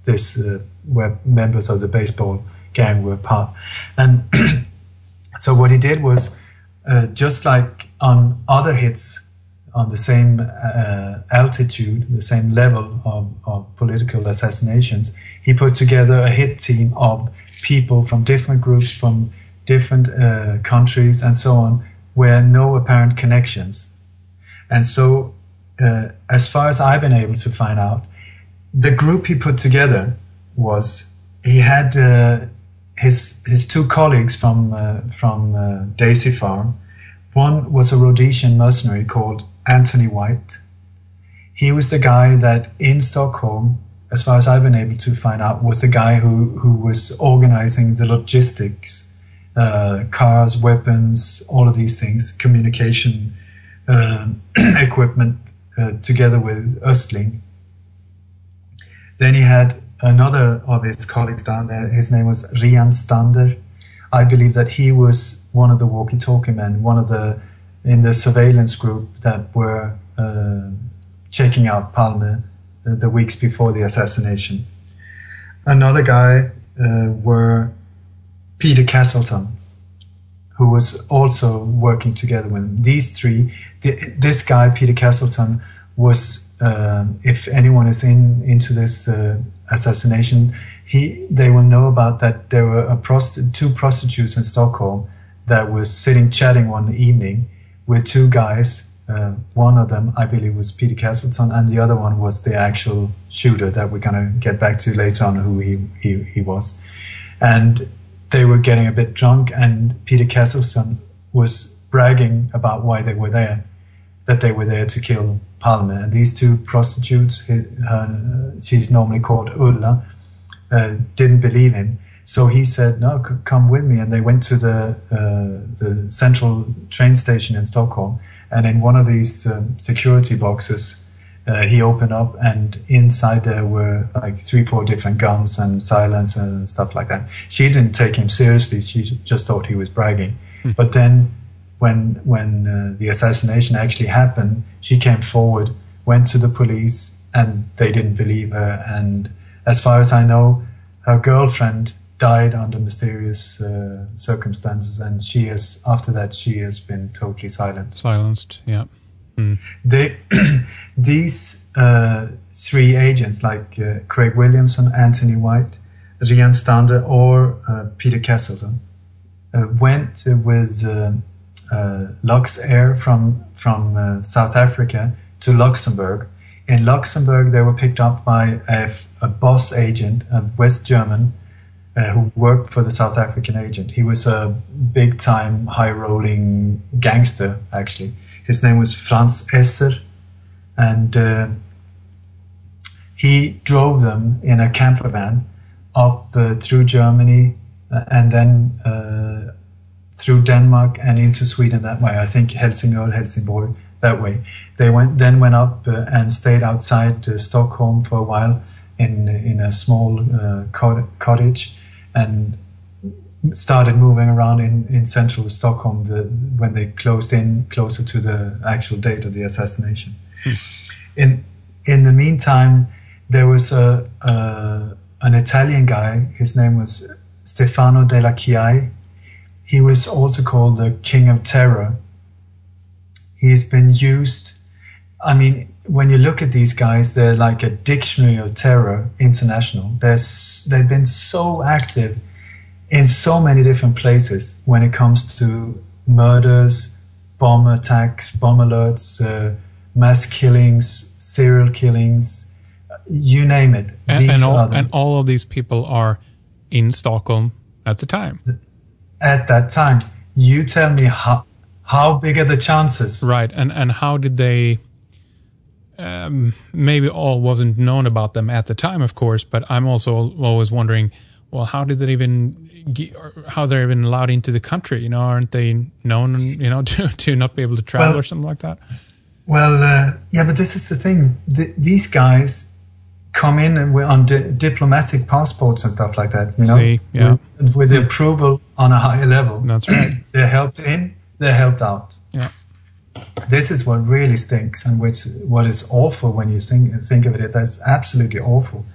this uh, where members of the baseball gang were part. And so what he did was, uh, just like on other hits on the same uh, altitude, the same level of, of political assassinations, he put together a hit team of people from different groups, from different uh, countries and so on, where no apparent connections. And so, uh, as far as I've been able to find out, the group he put together was, he had uh, his his two colleagues from uh, from uh, Daisy Farm. One was a Rhodesian mercenary called Anthony White. He was the guy that in Stockholm, as far as I've been able to find out, was the guy who, who was organizing the logistics, uh, cars, weapons, all of these things, communication uh, equipment, uh, together with Östling. Then he had another of his colleagues down there. His name was Rian Stander. I believe that he was one of the walkie-talkie men, one of the, in the surveillance group that were uh, checking out Palme uh, the weeks before the assassination. Another guy uh, were Peter Castleton, who was also working together with him. These three, th- this guy, Peter Castleton, was, uh, if anyone is in into this uh, assassination, he they will know about that there were a prosti- two prostitutes in Stockholm that was sitting chatting one evening with two guys. Uh, one of them, I believe, was Peter Castleton, and the other one was the actual shooter that we're going to get back to later on, who he, he, he was. And they were getting a bit drunk, and Peter Castleton was bragging about why they were there, that they were there to kill Palme. And these two prostitutes, her, she's normally called Ulla, uh, didn't believe him. So he said, no, c- come with me. And they went to the uh, the central train station in Stockholm. And in one of these um, security boxes, uh, he opened up, and inside there were like three, four different guns and silencers and stuff like that. She didn't take him seriously. She just thought he was bragging. Mm. But then when when uh, the assassination actually happened, she came forward, went to the police, and they didn't believe her. And as far as I know, her girlfriend died under mysterious uh, circumstances, and she has, after that, she has been totally silent. Silenced, yeah. Mm. They, these uh, three agents, like uh, Craig Williamson, Anthony White, Rian Stander, or uh, Peter Castleton, uh, went uh, with uh, uh, Lux Air from, from uh, South Africa to Luxembourg. In Luxembourg, they were picked up by a, a boss agent, a West German, Uh, who worked for the South African agent. He was a big-time, high-rolling gangster, actually. His name was Franz Esser, and uh, he drove them in a camper van up uh, through Germany uh, and then uh, through Denmark and into Sweden that way. I think Helsingør, Helsingborg, that way. They went then went up uh, and stayed outside uh, Stockholm for a while in in a small uh, cot- cottage, and started moving around in, in central Stockholm the, when they closed in closer to the actual date of the assassination. Hmm. In in the meantime, there was a, a an Italian guy. His name was Stefano della Chiai. He was also called the King of Terror. He's been used. I mean, when you look at these guys, they're like a dictionary of terror international. They're, they've been so active in so many different places when it comes to murders, bomb attacks, bomb alerts, uh, mass killings, serial killings, you name it. And, and, all, and all of these people are in Stockholm at the time. At that time. You tell me how, how big are the chances? Right, and, and how did they... Um, maybe all wasn't known about them at the time, of course, but I'm also always wondering, well, how did they even, get, how they're even allowed into the country? You know, aren't they known, you know, to, to not be able to travel well, or something like that? Well, uh, yeah, but this is the thing. The, these guys come in and we're on di- diplomatic passports and stuff like that, you know, See, yeah. with, with the approval on a higher level. That's right. They're helped in, they're helped out. Yeah. This is what really stinks, and which what is awful when you think think of it. That's absolutely awful.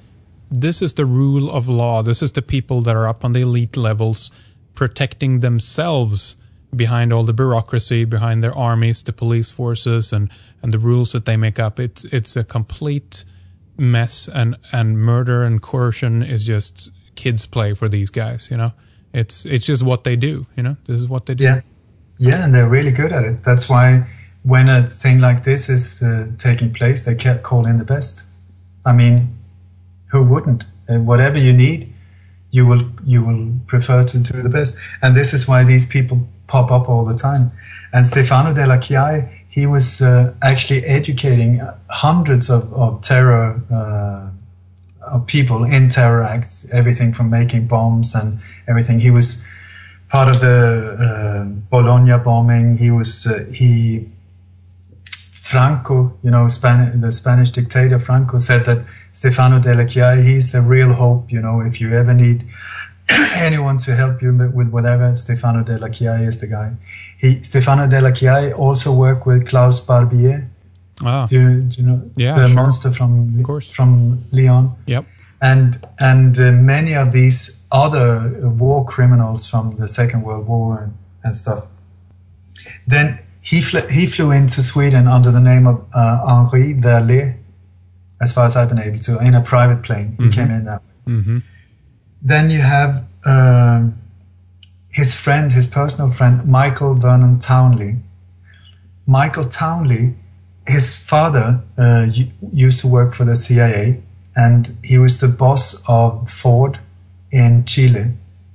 this is the rule of law. This is the people that are up on the elite levels protecting themselves behind all the bureaucracy, behind their armies, the police forces, and, and the rules that they make up. It's it's a complete mess, and, and murder and coercion is just kids' play for these guys, you know? It's it's just what they do, you know? This is what they do. Yeah, yeah, and they're really good at it. That's why when a thing like this is uh, taking place, they kept calling the best. I mean, who wouldn't? Uh, whatever you need, you will you will prefer to do the best. And this is why these people pop up all the time. And Stefano Della Chiaia, he was uh, actually educating hundreds of, of terror uh, of people in terror acts, everything from making bombs and everything. He was part of the uh, Bologna bombing. He was uh, he Franco, you know, Span- the Spanish dictator Franco said that Stefano Della Chiaia, he's the real hope. You know, if you ever need anyone to help you with whatever, Stefano Della Chiaia is the guy. He Stefano Della Chiaia also worked with Klaus Barbier. Ah. Do, you, do you know yeah, the sure. monster from of course. from Lyon? Yep. And and uh, many of these other war criminals from the Second World War and, and stuff. Then he flew he flew into Sweden under the name of uh, Henri Verlet, as far as I've been able to, in a private plane. He mm-hmm. came in that way. Mm-hmm. Then you have um, his friend, his personal friend, Michael Vernon Townley. Michael Townley, his father uh, used to work for the C I A, and he was the boss of Ford in Chile.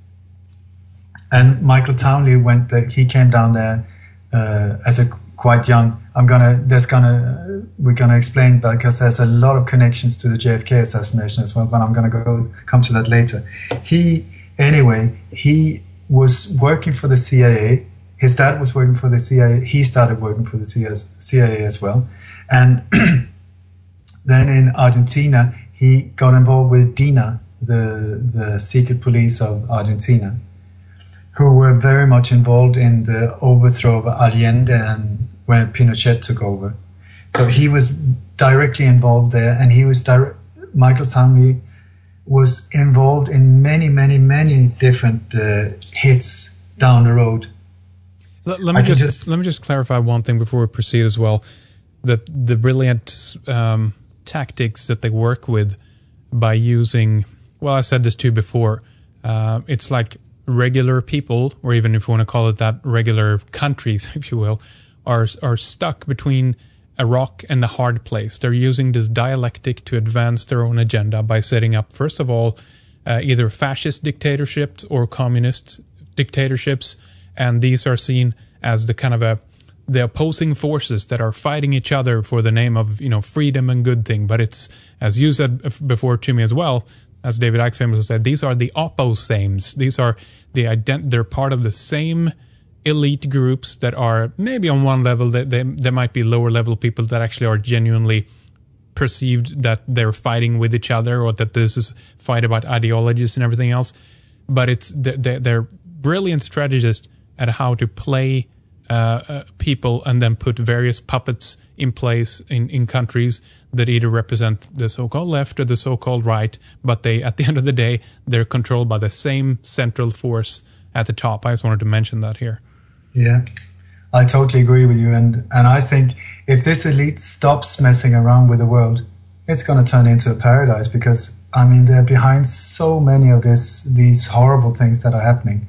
And Michael Townley went there, he came down there uh, as a quite young. I'm gonna, there's gonna, we're gonna explain because there's a lot of connections to the J F K assassination as well, but I'm gonna go come to that later. He, anyway, he was working for the C I A. His dad was working for the C I A. He started working for the C I A as well. And then in Argentina, he got involved with DINA, the, the secret police of Argentina, who were very much involved in the overthrow of Allende and when Pinochet took over. So he was directly involved there, and he was direct, Michael Townley was involved in many, many, many different uh, hits down the road. Let, let me just, just let me just clarify one thing before we proceed as well. That the brilliant um, tactics that they work with by using, well, I said this too before. Uh, it's like regular people, or even if you want to call it that, regular countries, if you will, are are stuck between a rock and a hard place. They're using this dialectic to advance their own agenda by setting up, first of all, uh, either fascist dictatorships or communist dictatorships, and these are seen as the kind of a the opposing forces that are fighting each other for the name of, you know, freedom and good thing. But it's, as you said before to me as well, as David Icke famously said, these are the opposames. These are the ident- they're part of the same elite groups that are maybe on one level that they, there might be lower level people that actually are genuinely perceived that they're fighting with each other, or that this is fight about ideologies and everything else. But it's they're, they're brilliant strategists at how to play uh, uh, people and then put various puppets in place in, in countries that either represent the so-called left or the so-called right, but they, at the end of the day, they're controlled by the same central force at the top. I just wanted to mention that here. Yeah, I totally agree with you. And, and I think if this elite stops messing around with the world, it's going to turn into a paradise, because, I mean, they're behind so many of this, these horrible things that are happening.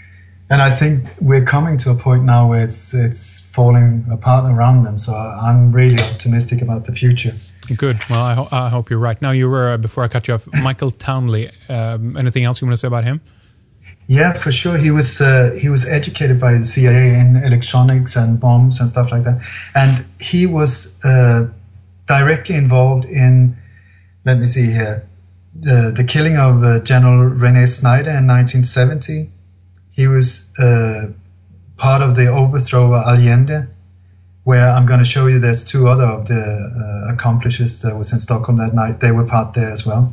And I think we're coming to a point now where it's it's falling apart around them. So I'm really optimistic about the future. Good. Well, I, ho- I hope you're right. Now, you were, uh, before I cut you off, Michael Townley. Um, anything else you want to say about him? Yeah, for sure. He was uh, he was educated by the C I A in electronics and bombs and stuff like that. And he was uh, directly involved in, let me see here, uh, the killing of uh, General René Snyder in nineteen seventy. He was uh, part of the overthrow of Allende, where I'm going to show you there's two other of the uh, accomplices that was in Stockholm that night. They were part there as well.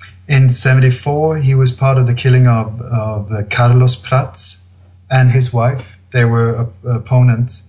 In seventy-four, he was part of the killing of, of uh, Carlos Prats and his wife. They were op- opponents,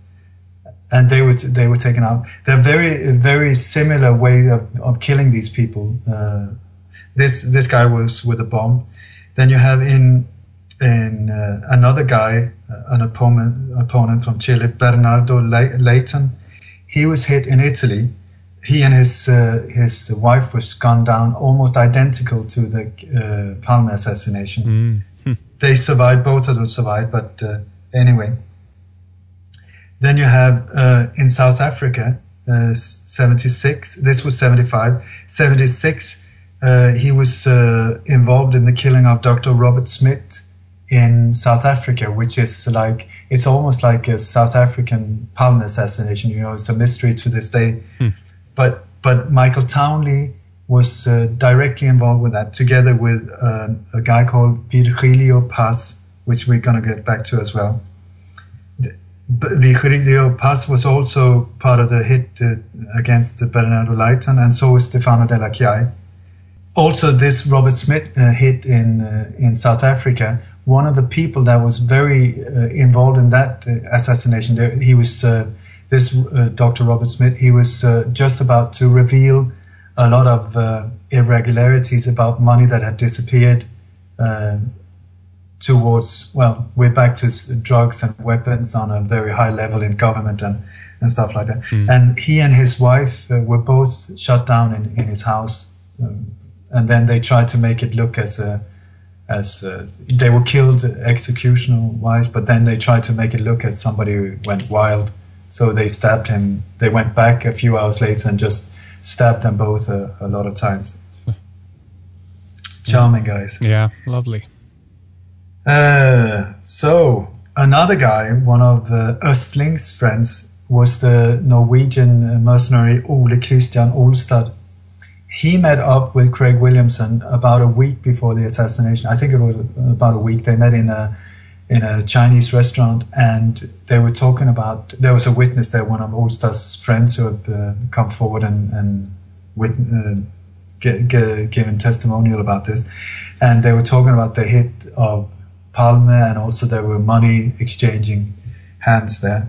and they were t- they were taken out. They're very very similar way of, of killing these people. Uh, This this guy was with a bomb. Then you have in in uh, another guy, uh, an opponent opponent from Chile, Bernardo Leighton. He was hit in Italy. He and his uh, his wife was gunned down, almost identical to the uh, Palme assassination. Mm. They survived, both of them survived, but uh, anyway. Then you have uh, in South Africa, uh, seventy-six, this was seventy-five, seventy-six, uh, he was uh, involved in the killing of Doctor Robert Smith in South Africa, which is like, it's almost like a South African Palme assassination, you know, it's a mystery to this day. Hmm. But but Michael Townley was uh, directly involved with that, together with uh, a guy called Virgilio Paz, which we're going to get back to as well. Virgilio Paz was also part of the hit uh, against Bernardo Leighton, and so was Stefano Della Chiai. Also, this Robert Smith uh, hit in uh, in South Africa, one of the people that was very uh, involved in that uh, assassination, there, he was, uh, this uh, Doctor Robert Smith, he was uh, just about to reveal a lot of uh, irregularities about money that had disappeared uh, towards, well, we're back to drugs and weapons on a very high level in government and, and stuff like that. Mm. And he and his wife uh, were both shut down in, in his house. Um, and then they tried to make it look as a, as a, they were killed executional wise, but then they tried to make it look as somebody who went wild. So they stabbed him. They went back a few hours later and just stabbed them both a, a lot of times. Charming guys. Yeah, lovely. Uh, so another guy, one of uh, Östling's friends, was the Norwegian mercenary Ole Christian Olstad. He met up with Craig Williamson about a week before the assassination. I think it was about a week. They met in a in a Chinese restaurant, and they were talking about. There was a witness there, one of Olstad's friends, who had uh, come forward and and wit, uh, g- g- given testimonial about this, and they were talking about the hit of Palme, and also there were money exchanging hands there.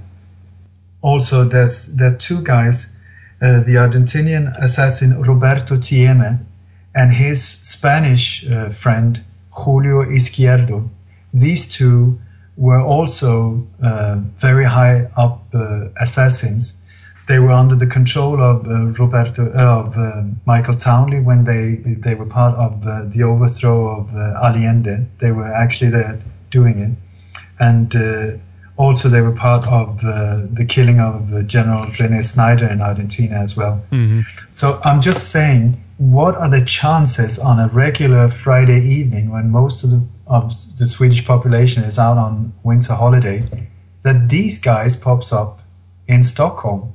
Also, there's there are two guys, uh, the Argentinian assassin Roberto Thieme and his Spanish uh, friend Julio Izquierdo. These two were also uh, very high up uh, assassins. They were under the control of uh, Roberto uh, of uh, Michael Townley when they they were part of uh, the overthrow of uh, Allende. They were actually there doing it, and uh, also they were part of uh, the killing of uh, General René Snyder in Argentina as well. Mm-hmm. So I'm just saying, what are the chances on a regular Friday evening when most of the of the Swedish population is out on winter holiday, that these guys pops up in Stockholm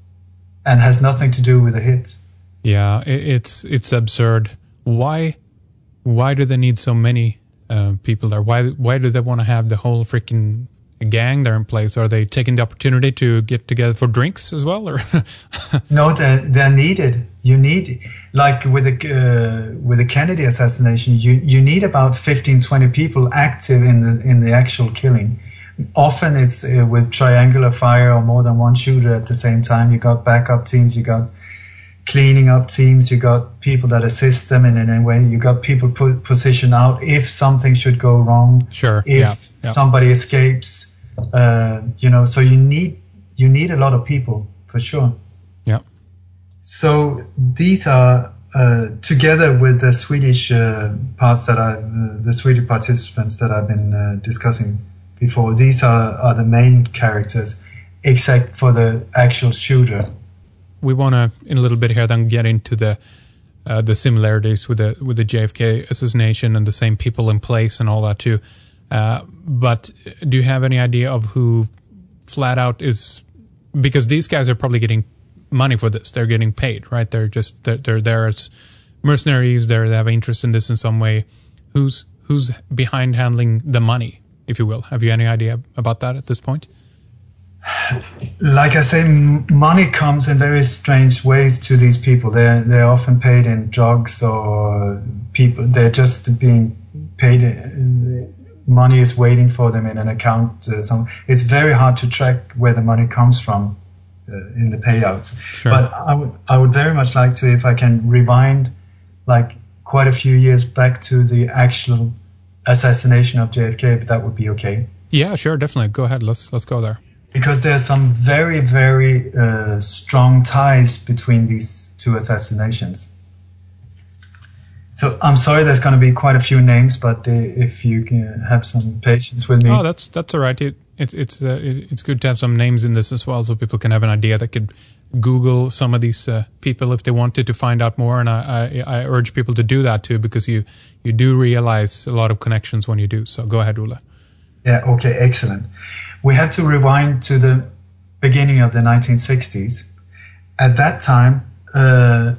and has nothing to do with the hits? Yeah, it, it's it's absurd. Why why do they need so many uh, people there? Why why do they want to have the whole freaking gang there in place? Are they taking the opportunity to get together for drinks as well, or? No, they're, they're needed. You need, like with the uh, with the Kennedy assassination, you you need about fifteen, twenty people active in the in the actual killing. Often it's uh, with triangular fire or more than one shooter at the same time. You got backup teams, you got cleaning up teams, you got people that assist them in any way. You got people put position out if something should go wrong. Sure. If yeah, yeah. somebody escapes, uh, you know. So you need you need a lot of people for sure. Yeah. So these are uh, together with the Swedish uh, parts that I, uh, the Swedish participants that I've been uh, discussing before. These are, are the main characters, except for the actual shooter. We want to, in a little bit here, then get into the uh, the similarities with the with the J F K assassination and the same people in place and all that too. Uh, but do you have any idea of who flat out is? Because these guys are probably getting money for this. They're getting paid, right? They're just they're, they're there as mercenaries. They're, they have interest in this in some way. Who's who's behind handling the money, if you will? Have you any idea about that at this point? Like I say, m- money comes in very strange ways to these people. They're they're often paid in drugs, or people. They're just being paid. Uh, money is waiting for them in an account. Uh, some it's very hard to track where the money comes from uh, in the payouts. Sure. But I would I would very much like to, if I can rewind, like quite a few years back to the actual assassination of J F K, if that would be okay. Yeah, sure, definitely. Go ahead. Let's let's go there. Because there's some very, very uh, strong ties between these two assassinations. So I'm sorry, there's going to be quite a few names, but uh, if you can have some patience with me. Oh, that's that's all right. It, it's it's uh, it, it's good to have some names in this as well, so people can have an idea. They could Google some of these uh, people if they wanted to find out more, and I, I I urge people to do that too, because you you do realize a lot of connections when you do. So go ahead, Ola. Yeah. Okay. Excellent. We have to rewind to the beginning of the nineteen sixties. At that time, uh,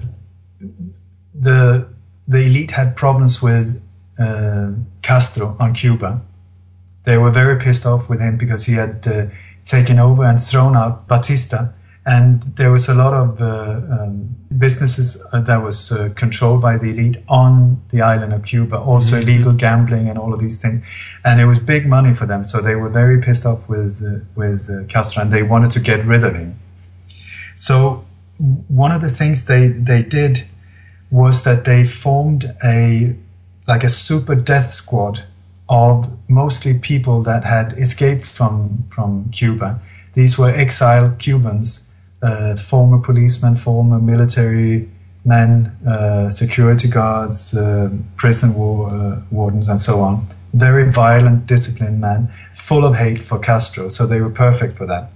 the the elite had problems with uh, Castro on Cuba. They were very pissed off with him because he had uh, taken over and thrown out Batista. And there was a lot of uh, um, businesses that was uh, controlled by the elite on the island of Cuba, also mm-hmm. illegal gambling and all of these things. And it was big money for them. So they were very pissed off with, uh, with uh, Castro, and they wanted to get rid of him. So one of the things they, they did was that they formed a like a super death squad of mostly people that had escaped from, from Cuba. These were exiled Cubans, uh, former policemen, former military men, uh, security guards, uh, prison war, uh, wardens, and so on. Very violent, disciplined men, full of hate for Castro, so they were perfect for that.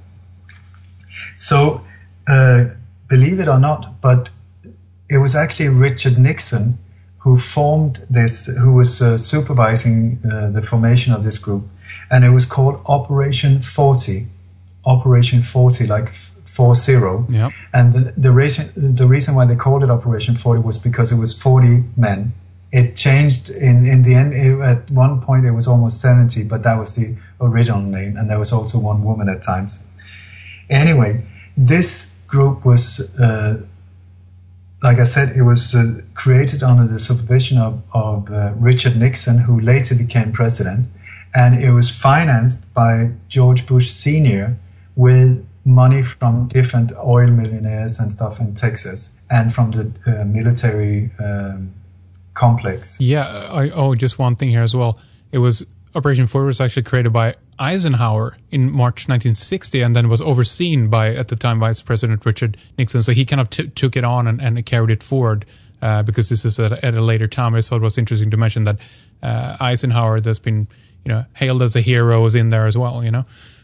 So, uh, believe it or not, but it was actually Richard Nixon who formed this, who was uh, supervising uh, the formation of this group, and it was called Operation forty. Operation forty, like four zero. Yep. And the, the reason the reason why they called it Operation forty was because it was forty men. It changed in, in the end. It, at one point, it was almost seventy, but that was the original name, and there was also one woman at times. Anyway, this group was, uh, like I said, it was uh, created under the supervision of, of uh, Richard Nixon, who later became president, and it was financed by George Bush Senior with money from different oil millionaires and stuff in Texas, and from the uh, military um, complex. Yeah. I, oh, just one thing here as well. It was Operation forty was actually created by Eisenhower in March nineteen sixty, and then was overseen by, at the time, Vice President Richard Nixon. So he kind of t- took it on and, and carried it forward, uh, because this is at, at a later time. I thought it was interesting to mention that uh, Eisenhower, that's been, you know, hailed as a hero, was in there as well, you know?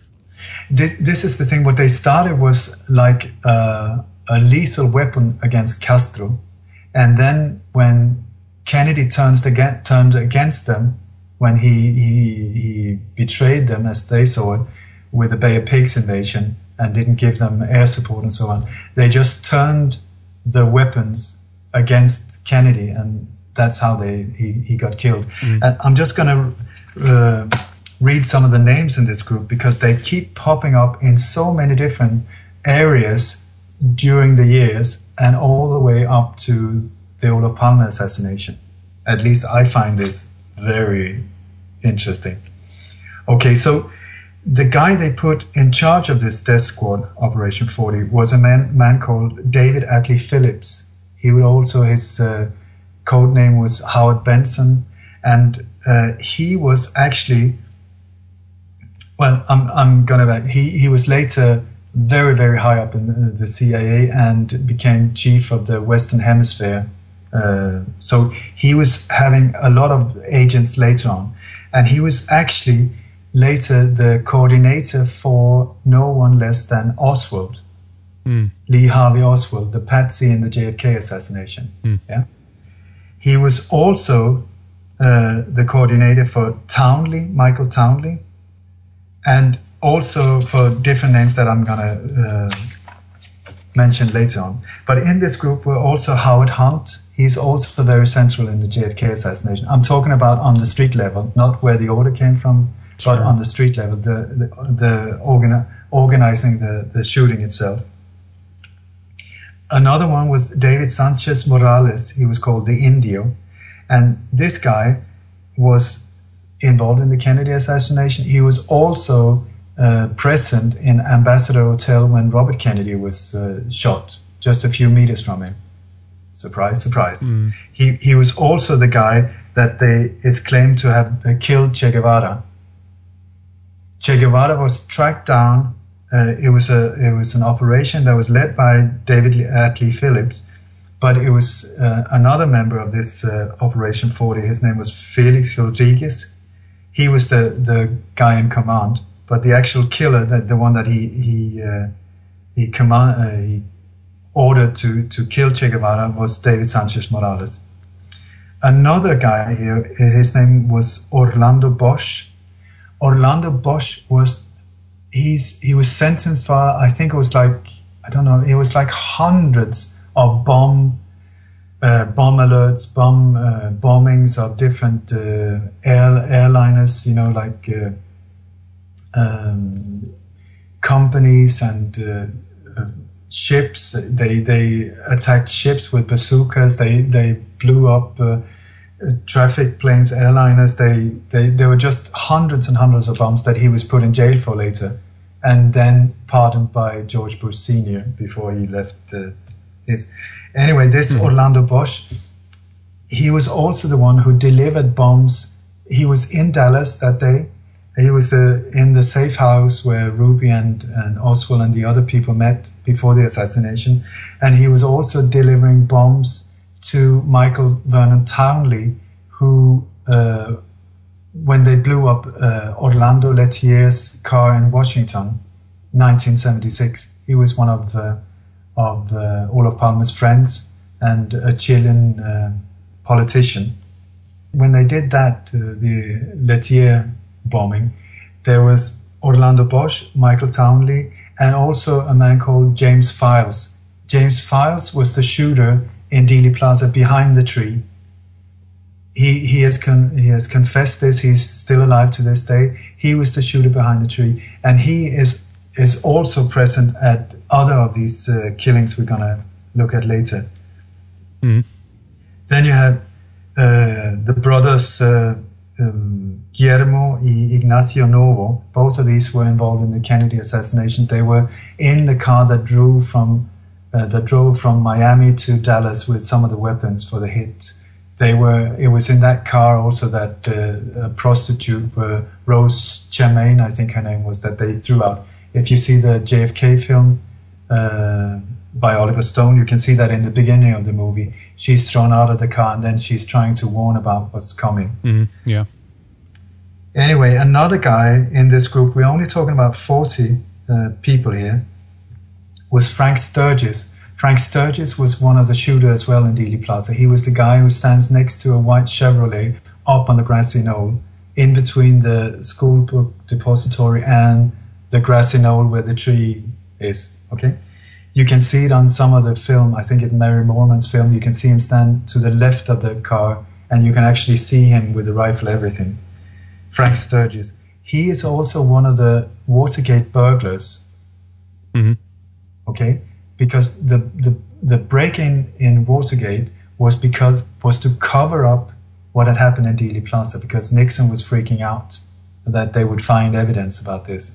This, this is the thing. What they started was like uh, a lethal weapon against Castro. And then when Kennedy turns again, turned against them, when he, he, he betrayed them, as they saw it, with the Bay of Pigs invasion and didn't give them air support and so on, they just turned the weapons against Kennedy, and that's how they he, he got killed. Mm. And I'm just going to uh, read some of the names in this group, because they keep popping up in so many different areas during the years, and all the way up to the Olof Palme assassination. At least I find this very interesting. Okay, so the guy they put in charge of this death squad, Operation forty, was a man, man called David Atlee Phillips. He would also, his uh, code name was Howard Benson, and uh, he was actually, well, I'm I'm gonna, he, he was later very, very high up in the, the C I A and became chief of the Western Hemisphere. Uh, so he was having a lot of agents later on, and he was actually later the coordinator for no one less than Oswald, mm. Lee Harvey Oswald, the patsy in the J F K assassination. Mm. Yeah, he was also uh, the coordinator for Townley, Michael Townley, and also for different names that I'm gonna uh, mention later on. But in this group were also Howard Hunt. He's also very central in the J F K assassination. I'm talking about on the street level, not where the order came from, sure. but on the street level, the the, the organi- organizing the, the shooting itself. Another one was David Sanchez Morales. He was called the Indio. And this guy was involved in the Kennedy assassination. He was also uh, present in Ambassador Hotel when Robert Kennedy was uh, shot, just a few meters from him. Surprise, surprise. Mm. He he was also the guy that they is claimed to have killed Che Guevara. Che Guevara was tracked down. Uh, it was a it was an operation that was led by David Atlee Phillips, but it was uh, another member of this uh, Operation forty. His name was Felix Rodriguez. He was the, the guy in command, but the actual killer, the, the one that he he uh, he command uh, he ordered to to kill Che Guevara was David Sanchez Morales. Another guy here, his name was Orlando Bosch. Orlando Bosch was, he's he was sentenced for, I think it was like, I don't know, it was like hundreds of bomb uh, bomb alerts, bomb uh, bombings of different uh, air, airliners, you know, like uh, um, companies and uh, uh, ships. They they attacked ships with bazookas. They they blew up uh, traffic planes, airliners. They they there were just hundreds and hundreds of bombs that he was put in jail for later, and then pardoned by George Bush Senior before he left uh, his. Anyway, this mm-hmm. Orlando Bosch, he was also the one who delivered bombs. He was in Dallas that day. He was uh, in the safe house where Ruby and, and Oswald and the other people met before the assassination. And he was also delivering bombs to Michael Vernon Townley, who, uh, when they blew up uh, Orlando Letier's car in Washington, nineteen seventy-six, he was one of uh, of uh, Olof Palme's friends and a Chilean uh, politician. When they did that, uh, the Letier bombing, there was Orlando Bosch, Michael Townley, and also a man called James Files. James Files was the shooter in Dealey Plaza behind the tree. He he has con- he has confessed this. He's still alive to this day. He was the shooter behind the tree, and he is is also present at other of these uh, killings we're gonna look at later. Mm. Then you have uh, the brothers uh, um, Guillermo and Ignacio Novo. Both of these were involved in the Kennedy assassination. They were in the car that drove from uh, that drove from Miami to Dallas with some of the weapons for the hit. They were. It was in that car also that uh, a prostitute, uh, Rose Germain, I think her name was, that they threw out. If you see the J F K film uh, by Oliver Stone, you can see that in the beginning of the movie. She's thrown out of the car and then she's trying to warn about what's coming. Mm, yeah. Anyway, another guy in this group, we're only talking about forty uh, people here, was Frank Sturgis. Frank Sturgis was one of the shooters as well in Dealey Plaza. He was the guy who stands next to a white Chevrolet up on the grassy knoll, in between the school book depository and the grassy knoll where the tree is, okay? You can see it on some of the film, I think it's Mary Moorman's film, you can see him stand to the left of the car and you can actually see him with the rifle, everything. Frank Sturgis. He is also one of the Watergate burglars, mm-hmm. okay? Because the, the, the break-in in Watergate was because was to cover up what had happened in Dealey Plaza, because Nixon was freaking out that they would find evidence about this.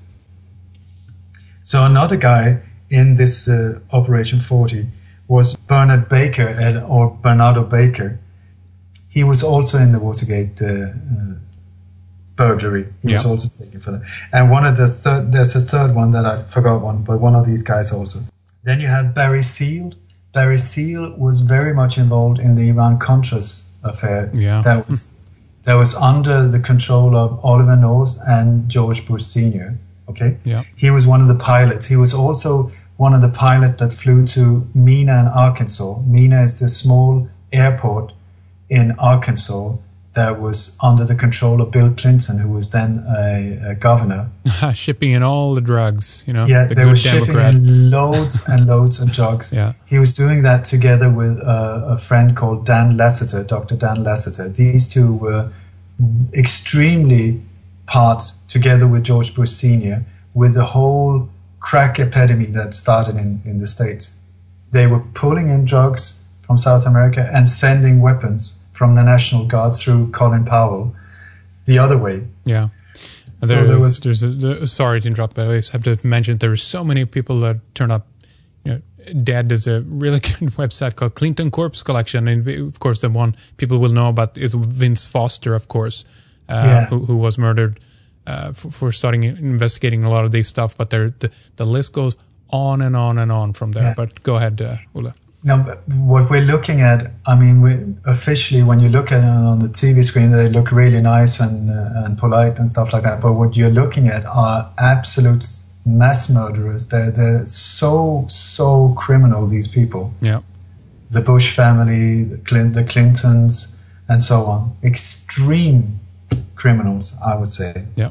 So another guy in this uh, Operation forty was Bernard Baker, or Bernardo Baker. He was also in the Watergate uh, uh, burglary. He yeah. was also taken for that. And one of the third, there's a third one that I forgot one, but one of these guys also. Then you have Barry Seal. Barry Seal was very much involved in the Iran-Contras affair. Yeah. That was that was under the control of Oliver North and George Bush Senior Okay. Yeah. He was one of the pilots. He was also one of the pilots that flew to Mena in Arkansas. Mena is the small airport in Arkansas that was under the control of Bill Clinton, who was then a, a governor. Shipping in all the drugs, you know. Yeah, the they good were shipping Democrat. in loads and loads of drugs. Yeah. He was doing that together with uh, a friend called Dan Lasseter, Doctor Dan Lasseter. These two were extremely part, together with George Bush Senior, with the whole crack epidemic that started in, in the States. They were pulling in drugs from South America and sending weapons from the National Guard through Colin Powell the other way. Yeah. So there, there was. There's a, the, sorry to interrupt, but I just have to mention there were so many people that turned up, you know, Dead is a really good website called Clinton Corpse Collection, and of course the one people will know about is Vince Foster, of course, uh, yeah. who, who was murdered uh, for, for starting investigating a lot of these stuff. But there, the, the list goes on and on and on from there. Yeah. But go ahead, uh, Ola. Now, what we're looking at, I mean, we, officially, when you look at it on the T V screen, they look really nice and uh, and polite and stuff like that. But what you're looking at are absolute mass murderers. They're, they're so, so criminal, these people. Yeah. The Bush family, the, Clint, the Clintons, and so on. Extreme criminals, I would say. Yeah.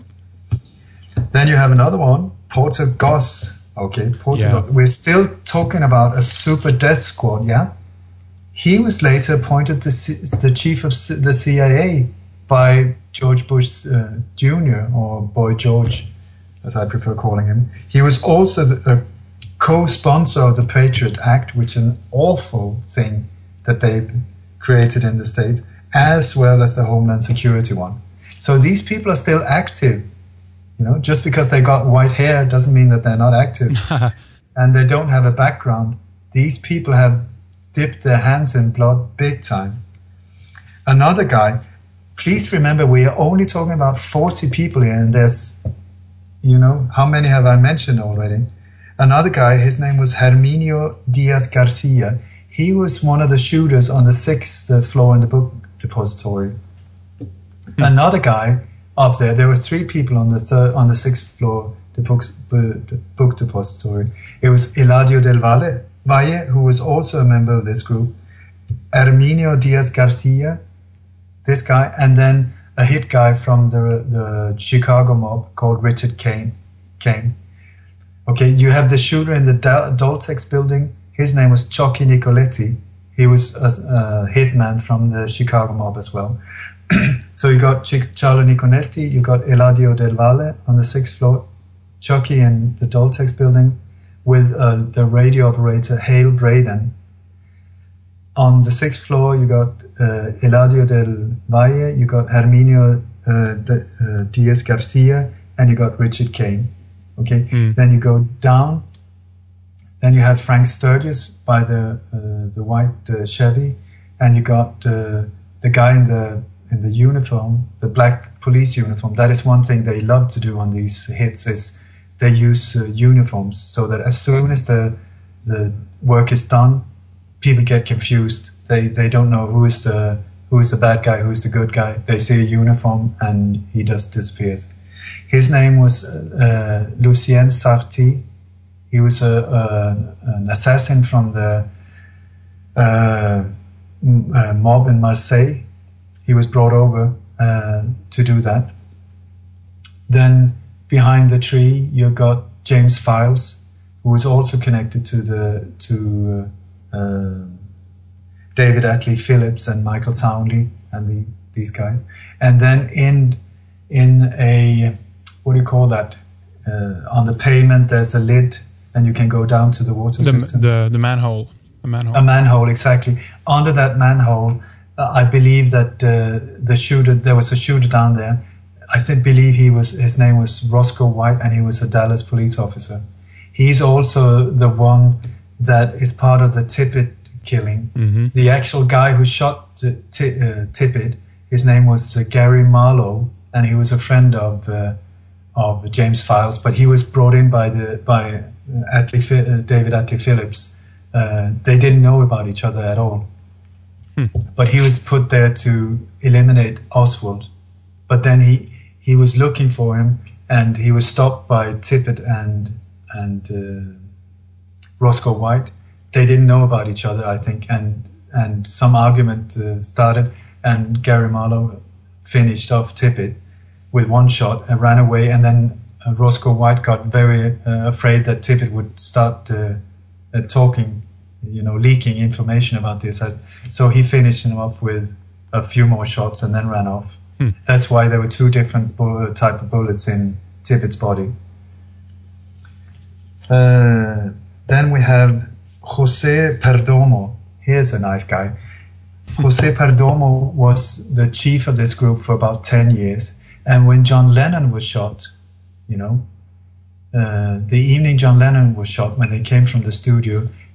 Then you have another one, Porter Goss. Okay, Porter Goss. Yeah. We're still talking about a super death squad, yeah? He was later appointed the, C- the chief of C- the C I A by George Bush uh, Junior, or Boy George, as I prefer calling him. He was also the, a co-sponsor of the Patriot Act, which is an awful thing that they created in the States, as well as the Homeland Security one. So these people are still active. You know, just because they got white hair doesn't mean that they're not active. And they don't have a background. These people have dipped their hands in blood big time. Another guy, please remember, we are only talking about forty people here, and there's, you know, how many have I mentioned already? Another guy, his name was Herminio Diaz Garcia. He was one of the shooters on the sixth floor in the book depository. Hmm. Another guy up there, there were three people on the third, on the sixth floor, the book, the book depository. It was Eladio del Valle, Valle, who was also a member of this group, Herminio Diaz Garcia, this guy, and then a hit guy from the the Chicago mob called Richard Kane. Kane. Okay, you have the shooter in the Doltex building. His name was Chucky Nicoletti. He was a, a hitman from the Chicago mob as well. So you got Ch- Charlo Nicoletti, you got Eladio del Valle on the sixth floor, Chucky in the Doltex building, with uh, the radio operator Hale Braden. On the sixth floor, you got uh, Eladio del Valle, you got Herminio uh, de, uh, Diaz Garcia, and you got Richard Kane. Okay, mm. Then you go down. Then you have Frank Sturgis by the uh, the white uh, Chevy, and you got uh, the guy in the in the uniform, the black police uniform. That is one thing they love to do on these hits, is they use uh, uniforms, so that as soon as the the work is done, people get confused. They they don't know who is the who is the bad guy, who is the good guy. They see a uniform and he just disappears. His name was uh, Lucien Sarti. He was a, a an assassin from the uh, m- uh, mob in Marseille. He was brought over uh, to do that. Then behind the tree, you got James Files, who was also connected to the to uh, uh, David Atlee Phillips and Michael Townley and the, these guys. And then in in a what do you call that? Uh, on the pavement, there's a lid, and you can go down to the water the, system. The the manhole, a manhole. A manhole, exactly. Under that manhole, uh, I believe that uh, the shooter, there was a shooter down there. I think believe he was his name was Roscoe White, and he was a Dallas police officer. He's also the one that is part of the Tippit killing. Mm-hmm. The actual guy who shot t- t- uh, Tippit, his name was uh, Gary Marlowe, and he was a friend of uh, of James Files, but he was brought in by the by Atlee, uh, David Atlee Phillips. Uh, they didn't know about each other at all, hmm. but he was put there to eliminate Oswald. But then he he was looking for him, and he was stopped by Tippit and and uh, Roscoe White. They didn't know about each other, I think, and and some argument uh, started, and Gary Marlowe finished off Tippit with one shot and ran away, and then uh, Roscoe White got very uh, afraid that Tippit would start uh, uh, talking, you know, leaking information about this. So he finished him up with a few more shots and then ran off. Hmm. That's why there were two different bu- type of bullets in Tippit's body. Uh, then we have Jose Perdomo. Here's a nice guy. Jose Perdomo was the chief of this group for about ten years. And when John Lennon was shot, you know, uh, the evening John Lennon was shot, when they came from the studio,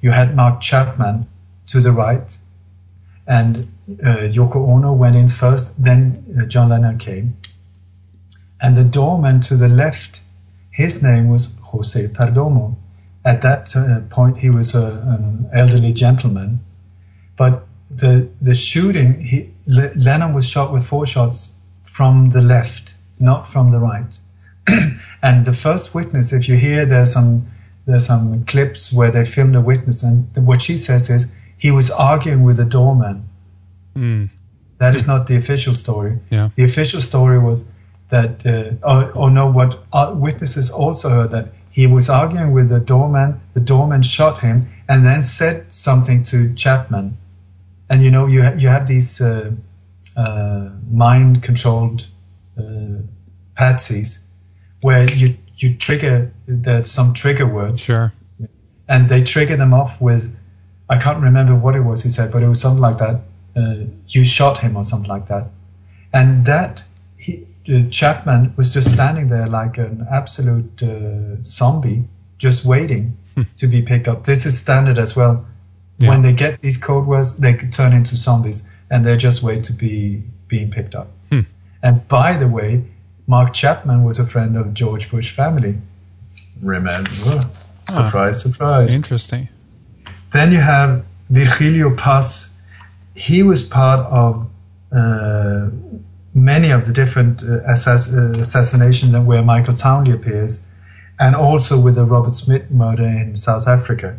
you had Mark Chapman to the right, and uh, Yoko Ono went in first, then uh, John Lennon came. And the doorman to the left, his name was Jose Perdomo. At that uh, point, he was a, an elderly gentleman. But the the shooting, he, Le- Lennon was shot with four shots from the left, not from the right. And the first witness, if you hear, there's some there's some clips where they filmed a witness, and what she says is he was arguing with the doorman. Mm. That is not the official story. Yeah. The official story was that, uh, or, or no, what uh, witnesses also heard, that he was arguing with the doorman, the doorman shot him, and then said something to Chapman. And you know, you, ha- you have these uh, uh, mind-controlled uh, patsies where you, you trigger, there's some trigger words. Sure. And they trigger them off with, I can't remember what it was he said, but it was something like that. Uh, you shot him or something like that. And that, he, uh, Chapman was just standing there like an absolute uh, zombie, just waiting to be picked up. This is standard as well. Yeah. When they get these code words, they turn into zombies and they just wait to be being picked up. Hmm. And by the way, Mark Chapman was a friend of George Bush family. Remember? Ah, surprise, surprise. Interesting. Then you have Virgilio Paz. He was part of uh, many of the different uh, assass- uh, assassinations where Michael Townley appears, and also with the Robert Smith murder in South Africa.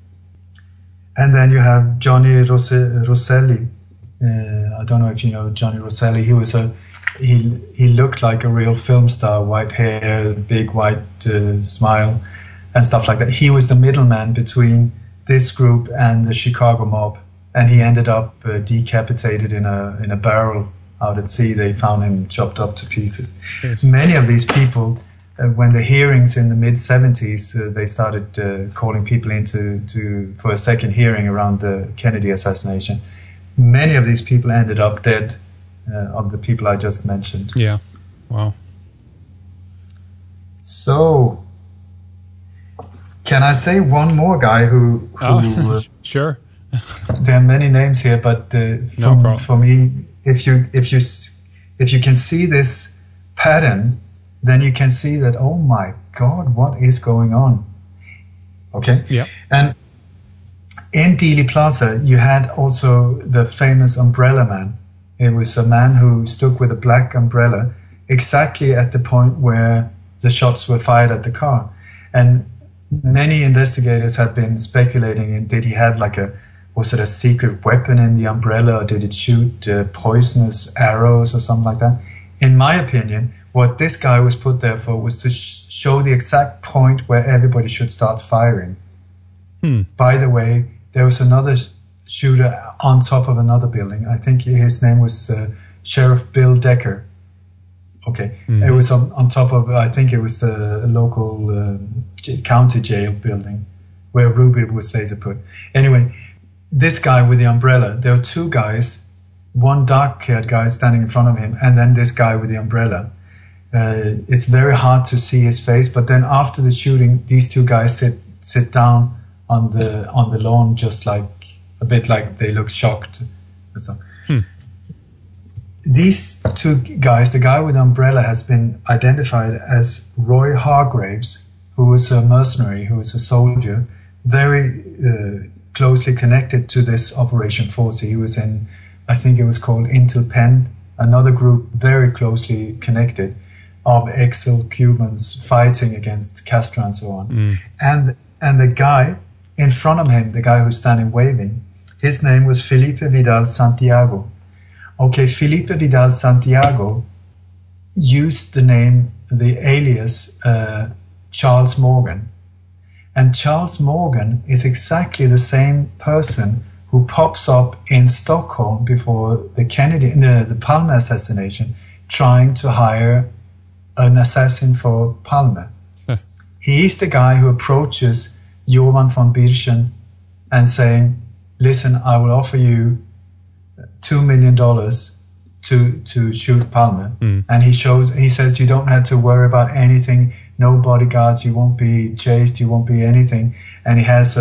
And then you have Johnny Ros- Rosselli. Uh, I don't know if you know Johnny Rosselli. He was a he he looked like a real film star, white hair, big white uh, smile, and stuff like that. He was the middleman between this group and the Chicago mob, and he ended up uh, decapitated in a in a barrel out at sea. They found him chopped up to pieces. Yes. Many of these people, uh, when the hearings in the mid seventies, uh, they started uh, calling people into to for a second hearing around the Kennedy assassination. Many of these people ended up dead, uh, of the people I just mentioned. Yeah, wow. So, can I say one more guy who? who oh, sure. There are many names here, but uh, no for, for me, if you if you if you can see this pattern, then you can see that, oh my God, what is going on? Okay. Yeah. And in Dealey Plaza, you had also the famous umbrella man. It was a man who stood with a black umbrella exactly at the point where the shots were fired at the car. And many investigators have been speculating, in, did he have like a, was it a secret weapon in the umbrella, or did it shoot uh, poisonous arrows or something like that? In my opinion, what this guy was put there for was to sh- show the exact point where everybody should start firing. Hmm. By the way, there was another sh- shooter on top of another building. I think his name was uh, Sheriff Bill Decker. Okay, mm-hmm. It was on, on top of, I think it was the local um, county jail building where Ruby was later put. Anyway, this guy with the umbrella, there were two guys, one dark-haired guy standing in front of him, and then this guy with the umbrella. Uh, it's very hard to see his face, but then after the shooting, these two guys sit sit down on the on the lawn, just like a bit like they look shocked. So, hmm. These two guys, the guy with the umbrella has been identified as Roy Hargraves, who was a mercenary, who was a soldier, very uh, closely connected to this Operation Force. He was in, I think it was called Intel Pen, another group very closely connected of exil Cubans fighting against Castro and so on. Mm. And and the guy in front of him, the guy who's standing waving, his name was Felipe Vidal Santiago. Okay, Felipe Vidal Santiago used the name, the alias, uh, Charles Morgan. And Charles Morgan is exactly the same person who pops up in Stockholm before the Kennedy, the, the Palme assassination, trying to hire an assassin for Palme. Huh. He is the guy who approaches Johan von Birchen and saying, listen, I will offer you two million dollars to to shoot Palme. Mm. And he shows, he says, you don't have to worry about anything, no bodyguards, you won't be chased, you won't be anything. And he has a,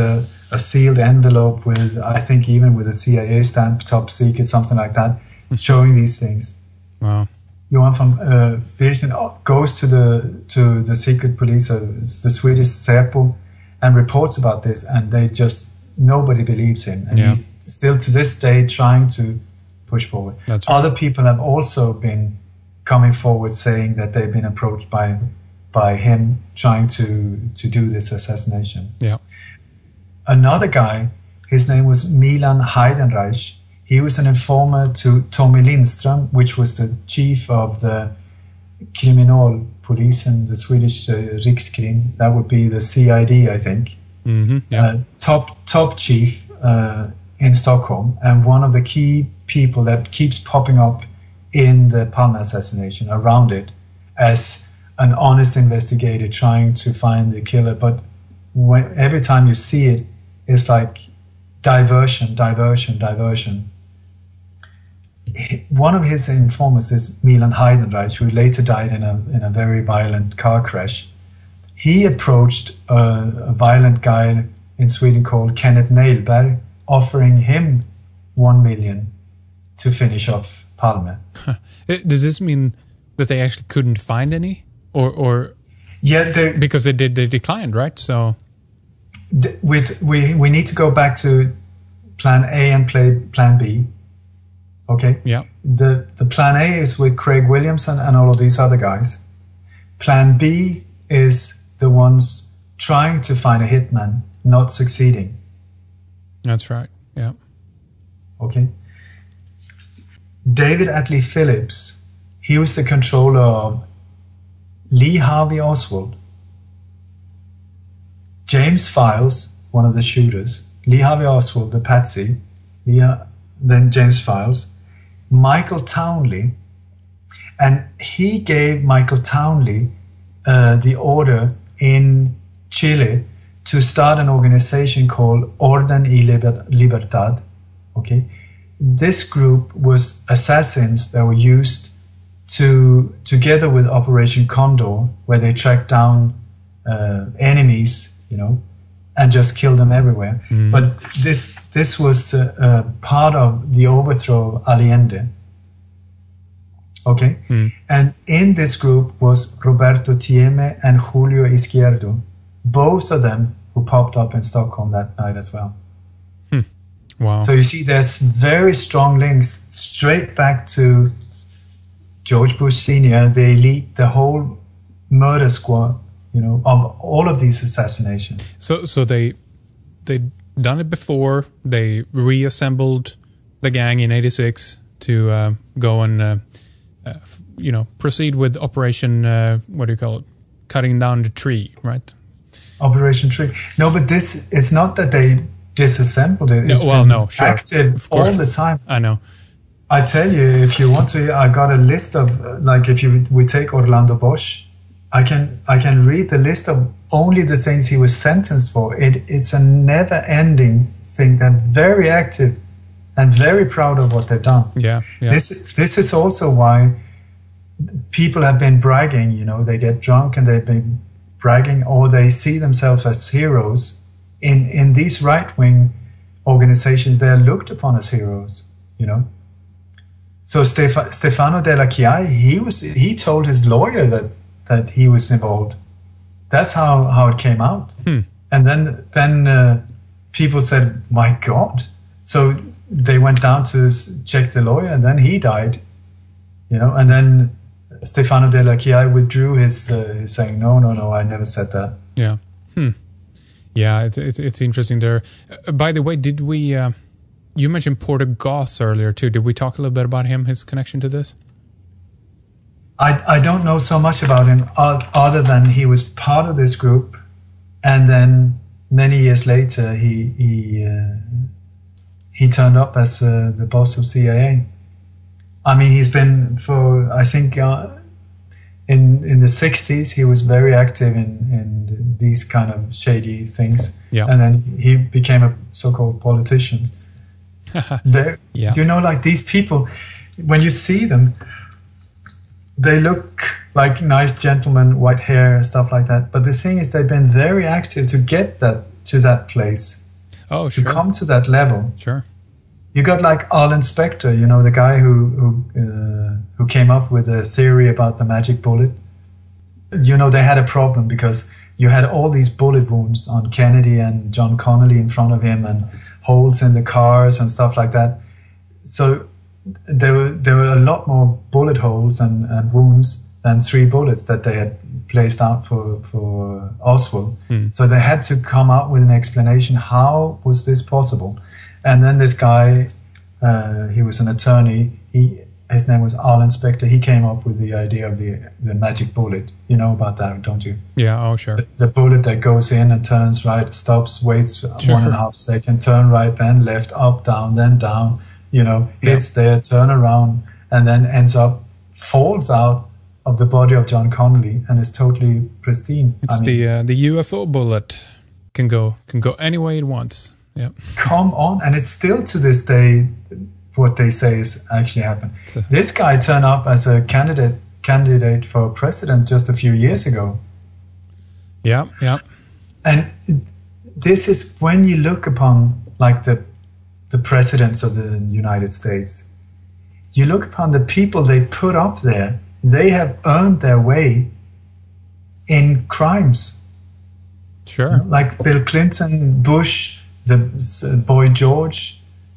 a sealed envelope with, I think, even with a C I A stamp, top secret, something like that, showing these things. Wow. Johan von uh, Birchen goes to the to the secret police, uh, it's the Swedish Säpo, and reports about this, and they just, nobody believes him. And yeah. he's still to this day trying to push forward. That's right. Other people have also been coming forward saying that they've been approached by by him trying to, to do this assassination. Yeah. Another guy, his name was Milan Heidenreich. He was an informer to Tommy Lindström, which was the chief of the Kriminalpolisen, the Swedish uh, Rikskrim. That would be the C I D, I think. Mm-hmm, yeah. uh, top top chief uh, in Stockholm, and one of the key people that keeps popping up in the Palme assassination, around it, as an honest investigator trying to find the killer. But when, every time you see it, it's like diversion, diversion, diversion. One of his informers is Milan Heidenreich, who later died in a in a very violent car crash. He approached a, a violent guy in Sweden called Kenneth Nailberg, offering him one million to finish off Palme. Huh. Does this mean that they actually couldn't find any, or or yeah, they, because they did they declined, right? So th- with we we need to go back to Plan A and play Plan B. Okay. Yeah. The the Plan A is with Craig Williamson and all of these other guys. Plan B is the ones trying to find a hitman, not succeeding. That's right. Yeah. Okay. David Atlee Phillips, he was the controller of Lee Harvey Oswald, James Files, one of the shooters, Lee Harvey Oswald, the patsy, Lee, then James Files, Michael Townley, and he gave Michael Townley uh, the order in Chile to start an organization called Orden y Liber- Libertad. Okay, this group was assassins that were used to, together with Operation Condor, where they tracked down uh, enemies, you know, and just killed them everywhere. Mm. But this this was uh, uh, part of the overthrow of Allende. Okay, mm. And in this group was Roberto Tieme and Julio Izquierdo, both of them who popped up in Stockholm that night as well. Hmm. Wow! So you see, there's very strong links straight back to George Bush Senior, the elite, the whole murder squad, you know, of all of these assassinations. So, so they they done it before. They reassembled the gang in eighty-six to uh, go and uh, uh, you know proceed with Operation uh, what do you call it? Cutting down the tree, right? Operation Tree. No, but this is not that they disassembled it. No, it's well, been no, sure, active all the time. I know. I tell you, if you want to, I got a list of uh, like if you we take Orlando Bosch, I can I can read the list of only the things he was sentenced for. It it's a never-ending thing. They're very active and very proud of what they've done. Yeah, yeah. This this is also why people have been bragging. You know, they get drunk and they've been bragging, or they see themselves as heroes. In in these right-wing organizations, they are looked upon as heroes. You know. So Stef- Stefano Della Chiai, he was he told his lawyer that. that he was involved. That's how, how it came out. Hmm. And then then uh, people said, my God. So they went down to check the lawyer, and then he died. You know, and then Stefano Della Chiai withdrew his, uh, his saying, no, no, no, I never said that. Yeah. Hmm. Yeah, it's, it's, it's interesting there. Uh, by the way, did we... Uh, you mentioned Porter Goss earlier, too. Did we talk a little bit about him, his connection to this? I, I don't know so much about him other than he was part of this group, and then many years later he he uh, he turned up as uh, the boss of C I A. I mean, he's been for I think uh, in in the sixties he was very active in, in these kind of shady things, yeah. And then he became a so-called politician. Yeah. Do you know, like these people, when you see them, they look like nice gentlemen, white hair, stuff like that. But the thing is, they've been very active to get that to that place. Oh, sure. To come to that level. Sure. You got like Arlen Specter, you know, the guy who who uh, who came up with a theory about the magic bullet. You know, they had a problem because you had all these bullet wounds on Kennedy and John Connolly in front of him, and holes in the cars and stuff like that. So there were there were a lot more bullet holes and, and wounds than three bullets that they had placed out for for Oswald. Mm. So they had to come up with an explanation. How was this possible? And then this guy, uh, he was an attorney. He his name was Arlen Specter. He came up with the idea of the the magic bullet. You know about that, don't you? Yeah. Oh, sure. The, the bullet that goes in and turns right, stops, waits sure. one and a half second, turn right, then left, up, down, then down. You know, hits yeah. there, turn around, and then ends up, falls out of the body of John Connolly and is totally pristine. It's I mean, the uh, the U F O bullet can go can go any way it wants. Yeah. Come on, and it's still to this day what they say is actually happened. So, this guy turned up as a candidate candidate for president just a few years ago. Yeah, yeah. And this is when you look upon like the the presidents of the United States, you look upon the people they put up there, they have earned their way in crimes. Sure. Like Bill Clinton, Bush, the boy George,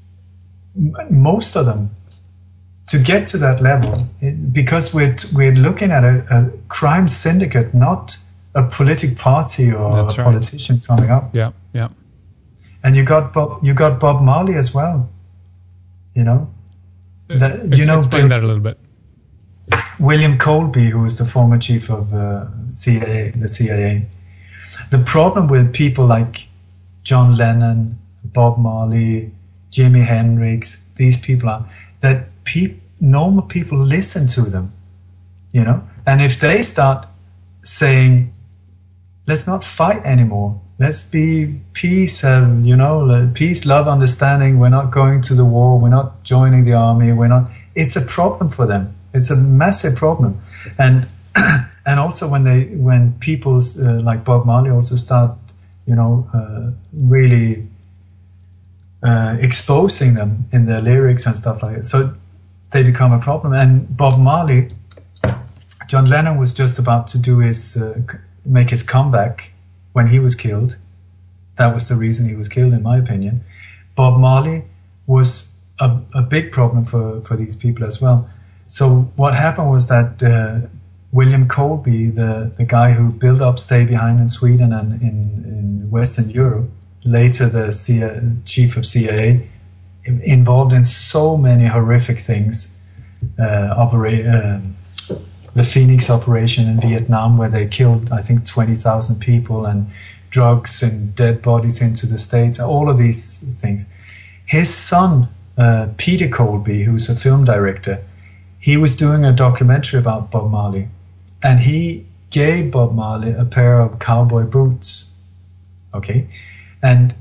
most of them, to get to that level, because we're, we're looking at a, a crime syndicate, not a political party or That's a right. politician coming up. Yeah, yeah. And you got Bob, you got Bob Marley as well. You know, that, you know, explain Bill, that a little bit. William Colby, who was the former chief of uh, C I A, the C I A. The problem with people like John Lennon, Bob Marley, Jimi Hendrix, these people are that pe- normal people listen to them. You know, and if they start saying, "Let's not fight anymore. Let's be peace, and you know, peace, love, understanding. We're not going to the war. We're not joining the army. We're not." It's a problem for them. It's a massive problem, and and also when they when people uh, like Bob Marley also start, you know, uh, really uh, exposing them in their lyrics and stuff like that, so they become a problem. And Bob Marley, John Lennon was just about to do his uh, make his comeback. When he was killed, that was the reason he was killed, in my opinion. Bob Marley was a, a big problem for, for these people as well. So what happened was that uh, William Colby, the, the guy who built up Stay Behind in Sweden and in, in Western Europe, later the C I A, chief of C I A, involved in so many horrific things, uh, opera- uh, the Phoenix operation in Vietnam, where they killed, I think, twenty thousand people, and drugs and dead bodies into the States, all of these things. His son, uh, Peter Colby, who's a film director, he was doing a documentary about Bob Marley, and he gave Bob Marley a pair of cowboy boots. Okay? And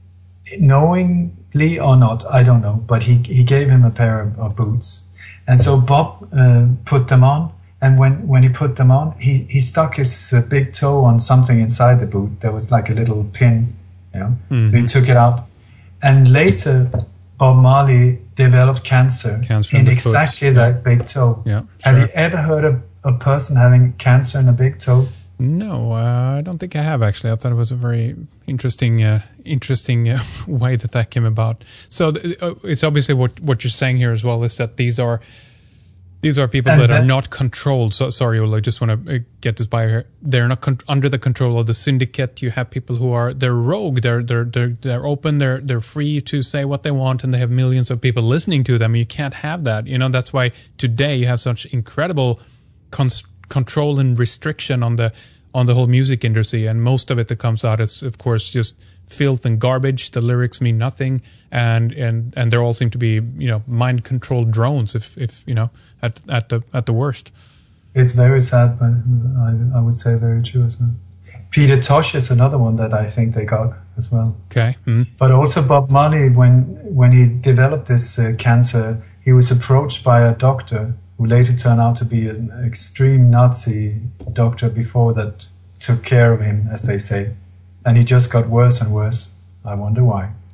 knowingly or not, I don't know, but he, he gave him a pair of, of boots. And so Bob uh, put them on. And when, when he put them on, he, he stuck his uh, big toe on something inside the boot. There was like a little pin, you know. Mm-hmm. So he took it out. And later, Bob Marley developed cancer, cancer in exactly foot. that yeah. big toe. Yeah, have sure. you ever heard of a person having cancer in a big toe? No, uh, I don't think I have actually. I thought it was a very interesting, uh, interesting uh, way that that came about. So th- uh, it's obviously what what you're saying here as well is that these are. These are people and that then, are not controlled. So sorry, Ola, I just want to get this by here. They're not con- under the control of the syndicate. You have people who are they're rogue. They're they're they're they're open. They're they're free to say what they want, and they have millions of people listening to them. You can't have that. You know that's why today you have such incredible con- control and restriction on the on the whole music industry, and most of it that comes out is, of course, just filth and garbage. The lyrics mean nothing, and and and they all seem to be, you know, mind controlled drones. If if you know, at at the at the worst. It's very sad, but I I would say very true as well. Peter Tosh is another one that I think they got as well. Okay. Mm. But also Bob Marley, when when he developed this uh, cancer, he was approached by a doctor who later turned out to be an extreme Nazi doctor before that took care of him, as they say. And he just got worse and worse. I wonder why.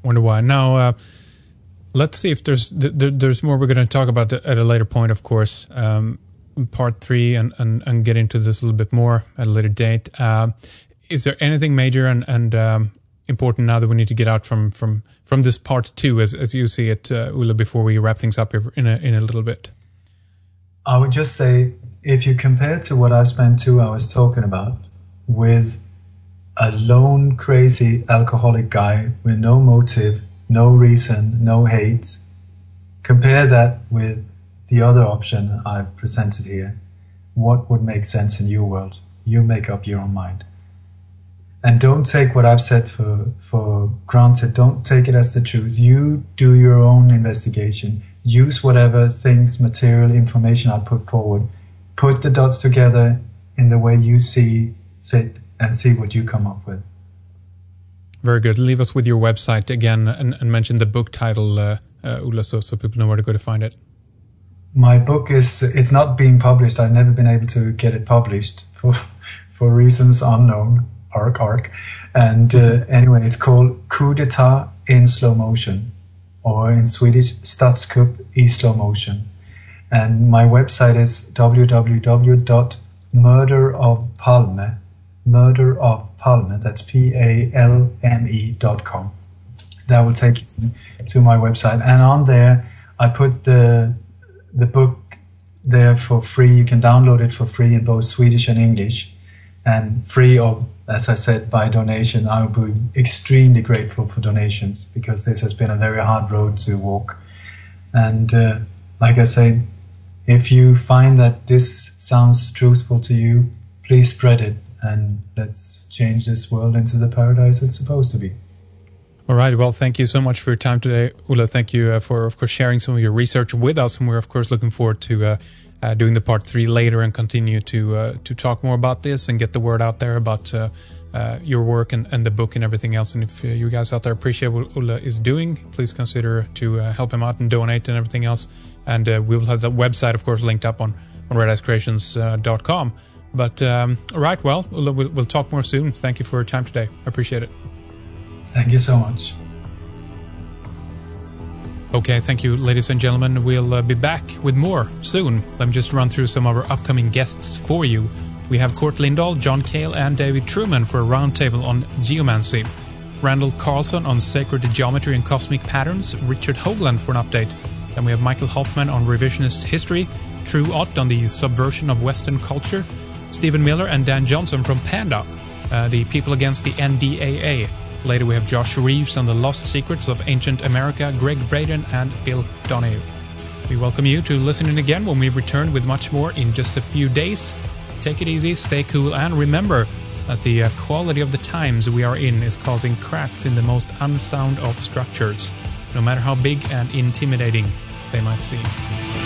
wonder why. Now, uh, let's see if there's th- there's more we're going to talk about at a later point, of course. Um, part three, and, and, and get into this a little bit more at a later date. Uh, is there anything major and, and um, important now that we need to get out from from, from this part two, as as you see it, uh, Ola, before we wrap things up in a, in a little bit? I would just say, if you compare to what I've spent two hours talking about with a lone, crazy, alcoholic guy with no motive, no reason, no hate, compare that with the other option I've presented here. What would make sense in your world? You make up your own mind. And don't take what I've said for, for granted. Don't take it as the truth. You do your own investigation. Use whatever things, material, information I put forward. Put the dots together in the way you see fit and see what you come up with. Very good. Leave us with your website again and, and mention the book title, uh, uh, Ola, so, so people know where to go to find it. My book is, it's not being published. I've never been able to get it published for, for reasons unknown. Arc, arc. And uh, anyway, it's called Coup d'etat in slow motion, or in Swedish, Statskupp i slow motion. And my website is w w w dot murder of palme, murder of palme, that's P A L M E dot com. That will take you to, to my website. And on there, I put the the book there for free. You can download it for free in both Swedish and English. And free, or as I said, by donation. I would be extremely grateful for donations, because this has been a very hard road to walk. And uh, like I say, if you find that this sounds truthful to you, please spread it, and let's change this world into the paradise it's supposed to be. All right. Well, thank you so much for your time today, Ola. Thank you uh, for, of course, sharing some of your research with us. And we're, of course, looking forward to uh, uh, doing the part three later and continue to uh, to talk more about this and get the word out there about uh, uh, your work and, and the book and everything else. And if uh, you guys out there appreciate what Ola is doing, please consider to uh, help him out and donate and everything else. And uh, we will have the website, of course, linked up on, on red ice creations dot com. Uh, but, um, all right, well, Ola, we'll, we'll talk more soon. Thank you for your time today. I appreciate it. Thank you so much. Okay, thank you, ladies and gentlemen. We'll uh, be back with more soon. Let me just run through some of our upcoming guests for you. We have Kurt Lindahl, John Cale, and David Truman for a roundtable on geomancy. Randall Carlson on sacred geometry and cosmic patterns. Richard Hoagland for an update. Then we have Michael Hoffman on revisionist history. True Ott on the subversion of Western culture. Stephen Miller and Dan Johnson from Panda, uh, the people against the N D A A. Later we have Josh Reeves on the lost secrets of ancient America, Greg Braden and Bill Donahue. We welcome you to listen in again when we return with much more in just a few days. Take it easy, stay cool, and remember that the uh, quality of the times we are in is causing cracks in the most unsound of structures, no matter how big and intimidating they might seem.